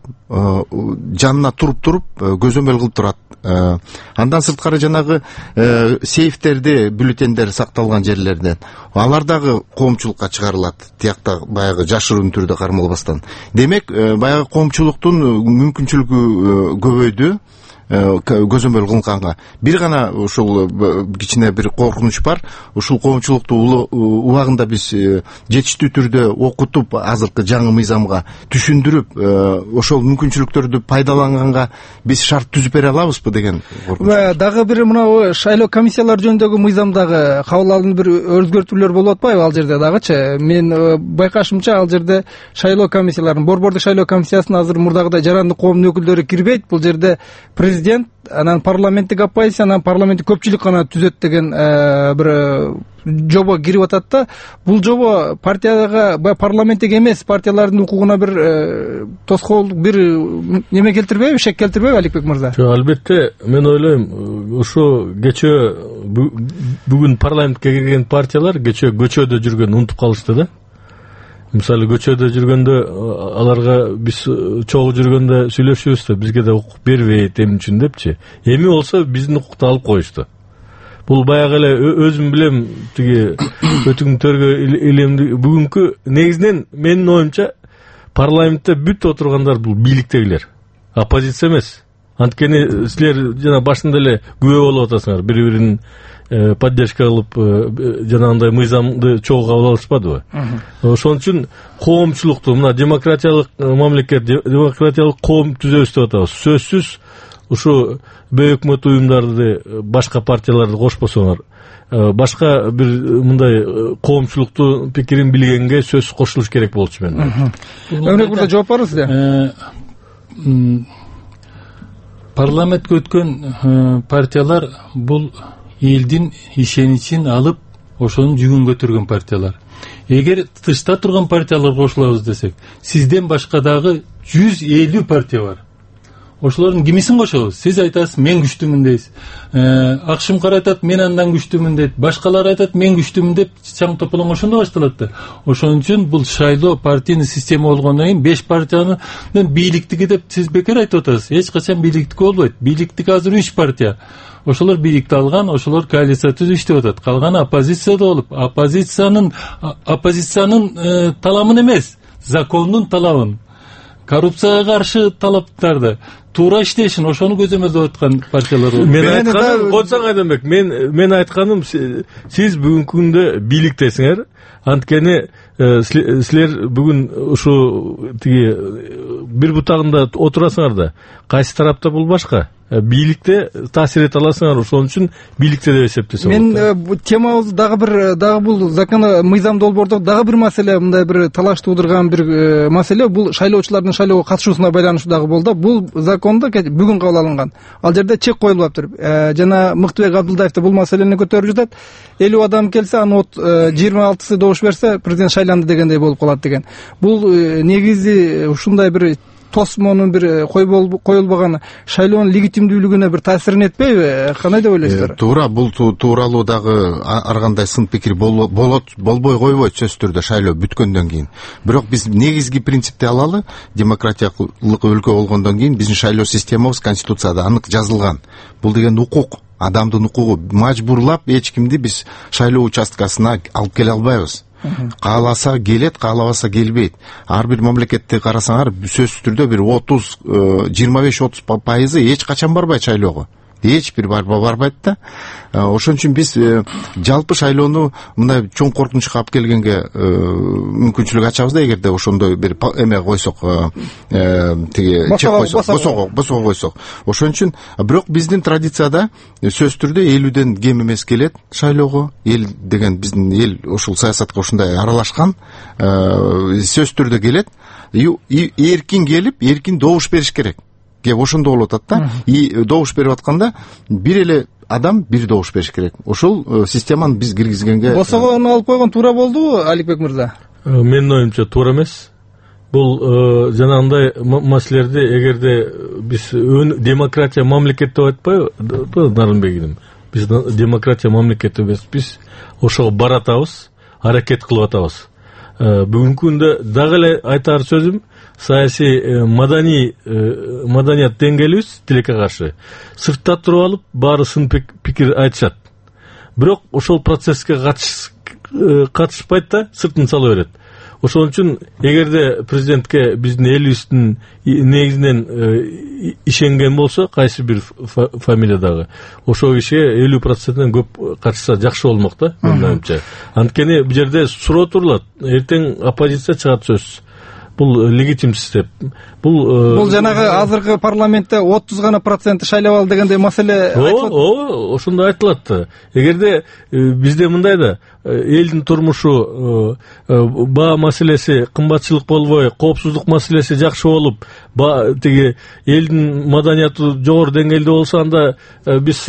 жанына туруп-туруп көзөмөл кылып турат. Андан сырткары жанагы сейфтерди, бюллетендер сакталган жерлерден алар дагы коомчулукка чыгарылат. Тиякта баягы жашыруун түрдө кармалбастан. Демек, баягы коомчулуктун мүмкүнчүлүгү көбөйдү. Көзөмөл кылганга бир гана ушул кичине бир коркунуч бар. Ушул коомчулукту убагында биз жетиштүү түрдө окутуп, азыркы жаңы мыйзамга түшүндүрүп, ошол мүмкүнчүлүктөрдү пайдаланганга биз шарт түзүп бере алабызбы деген коркунуч. Дагы бир мына шайлоо комиссиялары жөнүндөгү мыйзамдагы кабыл алынып бир өзгөртүүлөр болуп атпайбы ал жерде дагычы? Мен байкашымча ал жерде шайлоо комиссияларынын, борбордук шайлоо комиссиясына азыр мурдагыдай жарандык коомдун өкүлдөрү кирбейт. Бул жерде президент, анан парламенттик оппозиция, анан парламенттик көпчүлүк гана түзөт деген бир жобо кирип атат да. Бул жобо партияга, парламенттик эмес партиялардын укугуна бир тоскоолдук, бир неме келтирбейби, шек келтирбейби Аликбек мырза? Жок, албетте, мен ойлойм, ушу кечөө бүгүн парламентке кирген партиялар кечөө көчөдө жүргөн унутуп калышты да. Мисалы көчөдө жүргөндө аларга биз чогуу жүргөндө сүйлөшүбүз да, бизге да укук бербейт эмне үчүн депчи. Эми болсо биздин укукту алып коюшту. Бул баягы эле өзүм билем, тиги өтүктүн төргө илемди бүгүнкү негизинен менин оюмча парламентте бүт отургандар бул бийликтегилер. Оппозиция эмес. Анткени силер жана башында эле күбө болуп атасыңар, бири-бирин поддержка кылып жанагындай мыйзамды чогуу кабыл алышпадыбы? Ошон үчүн коомчулукту, мына демократиялык мамлекет, демократиялык коом түзөбүз деп атабыз. Сөзсүз ушу бейөкмөт уюмдарды, башка партияларды кошпосоңор, башка бир мындай коомчулуктун пикирин билгенге сөз кошулуш керек болчу мен. Өмүрбек мырза жооп бериңиз. Парламентке өткөн партиялар бул элдин ишеничин алып, ошонун жүгүн көтөргөн партиялар. Эгер тышта турган партиялар кошулабыз десек, сизден башка дагы жүз элүү партия бар. Ошолордун кимисин кошобуз? Сиз айтасыз, мен күчтүүмүн дейсиз. Акшымкар айтат, мен андан күчтүүмүн дейт. Башкалар айтат, мен күчтүүмүн деп чаң тополоң ошондо башталат да. Ошон үчүн бул шайлоо партийный система болгондон кийин беш партиянын бийликтиги деп сиз бекер айтып атасыз. Эч качан бийликтики болбойт. Бийликтики азыр үч партия. Ошолор бийликти алган, ошолор коалиция түзүп иштеп атат. Калганы оппозицияда болуп, оппозициянын оппозициянын таламын эмес, закондун талабын, коррупцияга каршы талаптарды туура иштешин, ошону көзөмөлдөп аткан партиялар болот. Мен айтканым, Койсоң Айденбек, мен мен айтканым, сиз бүгүнкү күндө бийликтесиңер. Анткени силер бүгүн ушу тиги бир бутагында отурасыңар да, кайсы тарапта бул башка? Бийликте таасир эте аласыңар, ошон үчүн бийликте деп эсептесем. Мен темабыз дагы бир, дагы бул закон мыйзам долбоордо дагы бир маселе, мындай бир талаш туудурган бир маселе, бул шайлоочулардын шайлоого катышуусуна байланыштуу дагы болду. Бул закондо бүгүн кабыл алынган. Ал жерде чек коюлуп аптыр. Жана Мыктыбек Абдылдаев да бул маселени көтөрүп жатат. элүү адам келсе, анын жыйырма алтысы добуш берсе, президент шайланды дегендей болуп калат деген. Бул негизи ушундай бир тосмонун бир коюлбаганы шайлоонун легитимдүүлүгүнө бир таасирин этпейби? Кандай деп ойлойсуздар? Туура, бул тууралуу дагы ар кандай сын пикир болот, болбой койбойт сөзсүз түрдө шайлоо бүткөндөн кийин. Бирок биз негизги принципти алалы, демократиялык өлкө болгондон кийин биздин шайлоо системабыз конституцияда анык жазылган. Бул деген укук, адамдын укугу. Мажбурлап эч кимди биз шайлоо участкасына алып келе албайбыз. Кааласа келет, каалабаса келбейт. Ар бир мамлекетти карасаңар, сөзсүз түрдө бир отуз, жыйырма беш отуз пайызы эч качан барбайт шайлоого. Эч бир барбайт да. Ошон үчүн биз жалпы шайлоону мындай чоң коркунучка алып келгенге мүмкүнчүлүк ачабыз да, эгерде ошондой бир эме койсок, тиги чек койсок, босого, босого койсок. Ошон үчүн бирок биздин традицияда сөзсүз түрдө элүүдөн кем эмес келет шайлоого. Эл деген биздин эл ушул саясатка ушундай аралашкан, сөзсүз түрдө келет. Эркин келип, эркин добуш бериш керек. Кеп ошондо болуп атат да. И добуш берип атканда бир эле адам бир добуш бериш керек. Ошол системаны биз киргизгенге босогону алып койгон туура болдубу, Аликбек мырза? Менин оюмча туура эмес. Бул жанагындай маселелерди эгерде биз демократия мамлекет деп айтпайбы, Нарынбек? Биз демократия мамлекет эмес, биз ошого баратабыз, аракет кылып атабыз. Бүгүнкү күндө дагы эле айтар сөзүм, саясий маданий маданият деңгээлибиз тилекке каршы сыртта туруп алып баары сын пикир айтышат. Бирок ошол процесске катышпайт да, сыртын сала берет. Ошон үчүн эгерде президентке биздин элибиздин негизинен ишенген болсо, кайсы бир фамилиядагы, ошол кишиге элүү проценттен көп катышса жакшы болмок да, менин оюмча. Анткени бул жерде суроо турулат, эртең оппозиция чыгат сөзсүз. Бул легитимсиз деп. Бул бул жанагы азыркы парламентте отуз гана процент шайлап алды дегендей маселе айтылат. О, ошондой айтылат. Эгерде бизде мындай да, элдин турмушу, баа маселеси кымбатчылык болбой, коопсуздук маселеси жакшы болуп, тиги элдин маданияты жогору деңгээлде болсо, анда биз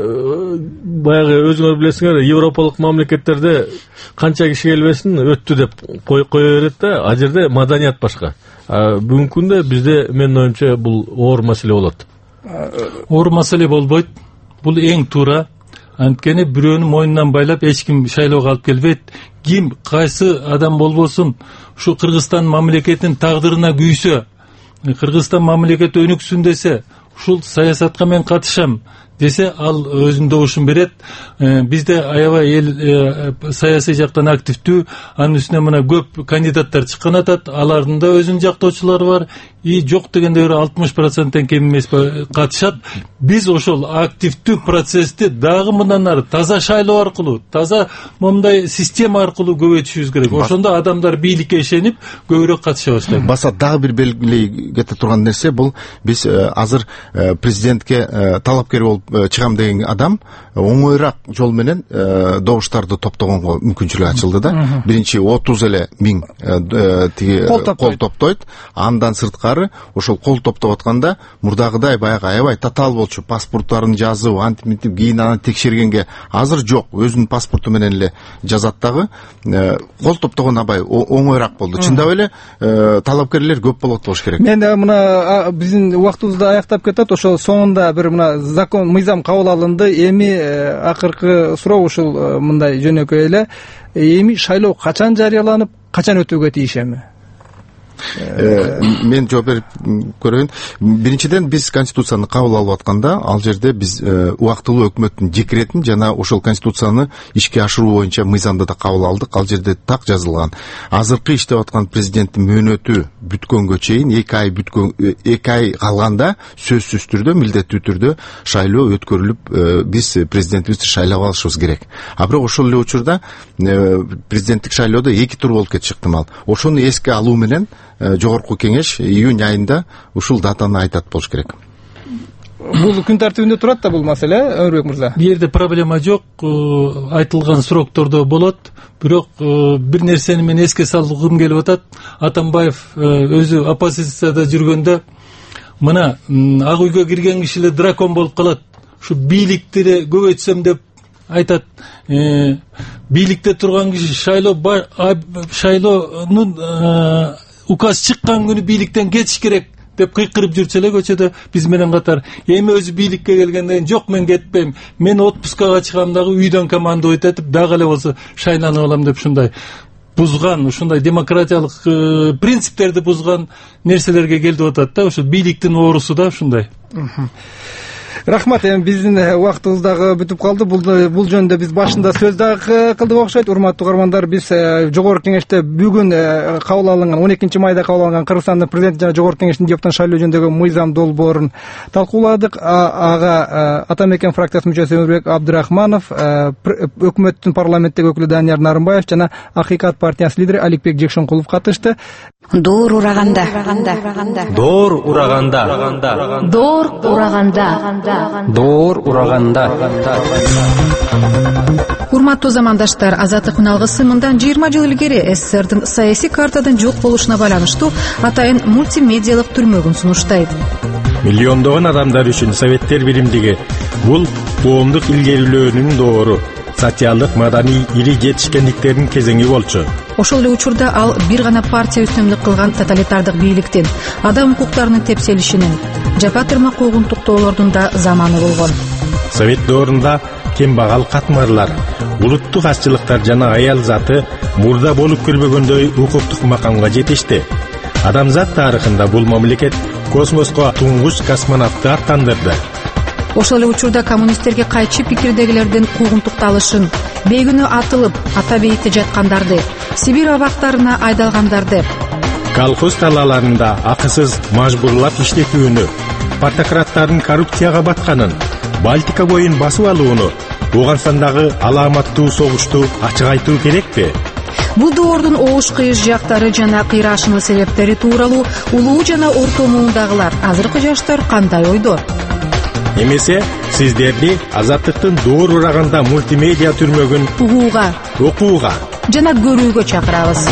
баягы өзүңөр билесиңер, европалык мамлекеттерде канча киши келбесин өттү деп кое берет да, а жерде маданият башка. Бүгүнкү күндө бизде, менин оюмча, бул оор маселе болот. Оор маселе болбойт. Бул эң туура. Анткени бирөөнүн мойнунан байлап эч ким шайлоого алып келбейт. Ким, кайсы адам болбосун, ушу Кыргызстан мамлекетинин тагдырына күйсө, Кыргызстан мамлекети өнүксүн десе, ушул саясатка мен катышам десе, ал өзүнүн добушун берет. Бизде аябай эл саясий жактан активдүү, анын үстүнө мына көп кандидаттар чыккан атат, алардын да өзүнүн жактоочулары бар. И жок дегенде бир алтымыш проценттен кем эмес катышат. Биз ошол активдүү процессти дагы мындан ары таза шайлоо аркылуу, таза момундай система аркылуу көбөйтүшүбүз керек. Ошондо адамдар бийликке ишенип көбүрөөк катыша баштайт. Баса дагы бир белгилей кете турган нерсе, бул биз азыр президентке талапкер болуп чыгам деген адам оңойраак жол менен добуштарды топтогонго мүмкүнчүлүк ачылды да. Биринчи отуз эле миң тиги кол топтойт, андан сырткары ошол кол топтоп атканда мурдагыдай баягы аябай татаал болчу, паспорттарын жазып, антип кийин аны текшергенге азыр жок, өзүнүн паспорту менен эле жазат дагы. Кол топтогон абай оңойраак болду. Чындап эле талапкерлер көп болот болуш керек. Мен мына биздин убактыбызды аяктап кетет, ошол соңунда бир мына закон, мыйзам кабыл алынды. Эми акыркы суроо ушул мындай жөнөкөй эле. Эми шайлоо качан жарыяланып, качан өтүүгө тийиш эми? Мен жооп берип көрөйүн. Биринчиден биз конституцияны кабыл алып атканда, ал жерде биз убактылуу өкмөттүн декретин жана ошол конституцияны ишке ашыруу боюнча мыйзамды да кабыл алдык. Ал жерде так жазылган. Азыркы иштеп аткан президенттин мөөнөтү бүткөнгө чейин эки ай бүткөн эки ай калганда сөзсүз түрдө, милдеттүү түрдө шайлоо өткөрүлүп, биз президентибизди шайлап алышыбыз керек. А бирок ошол эле учурда президенттик шайлоодо эки тур болуп кетиши ыктымал. Ошону эске алуу менен жогорку кеңеш июнь айында ушул датаны айтат болуш керек. Бул күн тартибинде турат да бул маселе, Өмүрбек мырза? Бул жерде проблема жок, айтылган сроктордо болот. Бирок бир нерсени мен эске салгым келип атат. Атамбаев өзү оппозицияда жүргөндө мына ак үйгө кирген кишилер дракон болуп калат. Ушу бийликти көбөйтсөм деп айтат. Бийликте турган киши шайлоо шайлоонун указ чыккан күнү бийликтен кетиш керек деп кыйкырып жүрчү эле көчөдө биз менен катар. Эми өзү бийликке келгенден кийин жок мен кетпейм, мен отпускага чыгам дагы үйдөн командовать этип дагы эле болсо шайланып алам деп ушундай бузган, ушундай демократиялык принциптерди бузган нерселерге келип атат да, ошо бийликтин оорусу да ушундай. Рахмат, эми биздин убактыбыз дагы бүтүп калды. Бул бул жөнүндө биз башында сөз дагы кылдык окшойт. Урматтуу угармандар, биз жогорку кеңеште бүгүн кабыл алынган он экинчи майда кабыл алынган Кыргызстандын президенти жана жогорку кеңештин депутаттарын шайлоо жөнүндөгү мыйзам долбоорун талкууладык. Ага Атамекен фракциясынын мүчөсү Өмүрбек Абдрахманов, өкмөттүн парламенттеги өкүлү Данияр Нарымбаев жана Акыйкат партиясынын лидери Аликбек Жекшенкулов катышты. Доор ураганда. Доор ураганда. Доор ураганда. Доор ураганда. Урматтуу замандаштар, Азаттыктын алгысы мындан жыйырма жыл илгери СССРдин саясий картадан жок болушуна байланыштуу атайын мультимедиалык түрмөгүн сунуштайт. Миллиондогон адамдар үчүн Советтер биримдиги бул коомдук илгерилөөнүн доору, социалдык маданий ири жетишкендиктердин кезеңи болчу. Ошол эле учурда ал бир гана партия үстөмдүк кылган тоталитардык бийликтин, адам укуктарынын тепселишинин, жапа тырмак угунтуктоолордун да заманы болгон. Совет доорунда кембагал катмарлар, улуттук азчылыктар жана аял заты мурда болуп көрбөгөндөй укуктук макамга жетишти. Адамзат тарыхында бул мамлекет космоско туңгуч космонавтты аттандырды. Ошол эле учурда коммунисттерге кайчы пикирдегилердин куугунтукталышын, бейгүнөө атылып, ата бейитте жаткандарды, Сибирь абактарына айдалгандарды, колхоз талааларында акысыз мажбурлап иштетүүнү, партократтардын коррупцияга батканын, Балтика боюн басып алууну, Ооганстандагы алааматтуу согушту ачык айтуу керекпи? Бул доордун оош кыйыш жактары жана кыйраашынын себептери тууралуу улуу жана орто муундагылар, азыркы жаштар кандай ойдо? Эмесе сиздерди Азаттыктын доор ураганда мультимедиа түрмөгүн угууга, окууга жана көрүүгө чакырабыз.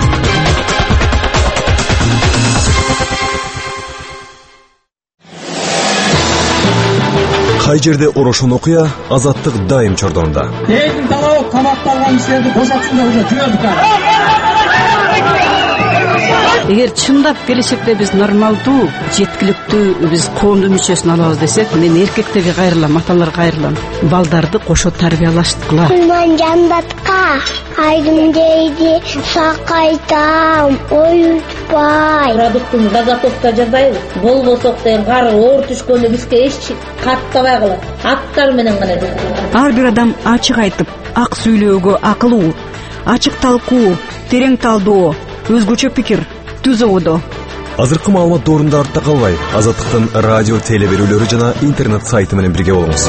Кай жерде орошон окуя, Азаттык дайым чордонда. Элдин талабы камакталган кишилерди бошотсун деп уже жөнөдүк. Эгер чындап келечекте биз нормалдуу, жеткиликтүү биз коомдун мүчөсүн алабыз десек, мен эркектерге кайрылам, аталарга кайрылам. Балдарды кошо тарбиялаштыкыла. Мен жандатка айдым дейди, сакайтам, оютпай. Продуктун заготовка жасайбыз. Болбосок деген кар оор түшкөндө бизге эч каттабай калат. Аттар менен гана жасайбыз. Ар бир адам ачык айтып, ак сүйлөөгө акылуу, ачык талкуу, терең талдоо, өзгөчө пикир түз ободо. Азыркы маалымат доорунда артта калбай, Азаттыктын радио теле берүүлөрү жана интернет сайты менен бирге болуңуз.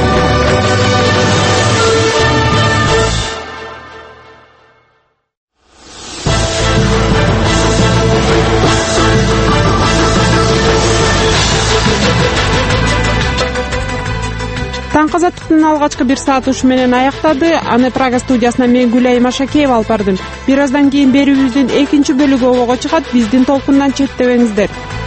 Таңкы Азаттыктын алгачкы бир саат ушу менен аяктады. Аны Прага студиясына мен Гүлайым Ашакеева алып бардым. Бир аздан кийин берүүбүздүн экинчи бөлүгү обого чыгат. Биздин толкундан четтебеңиздер.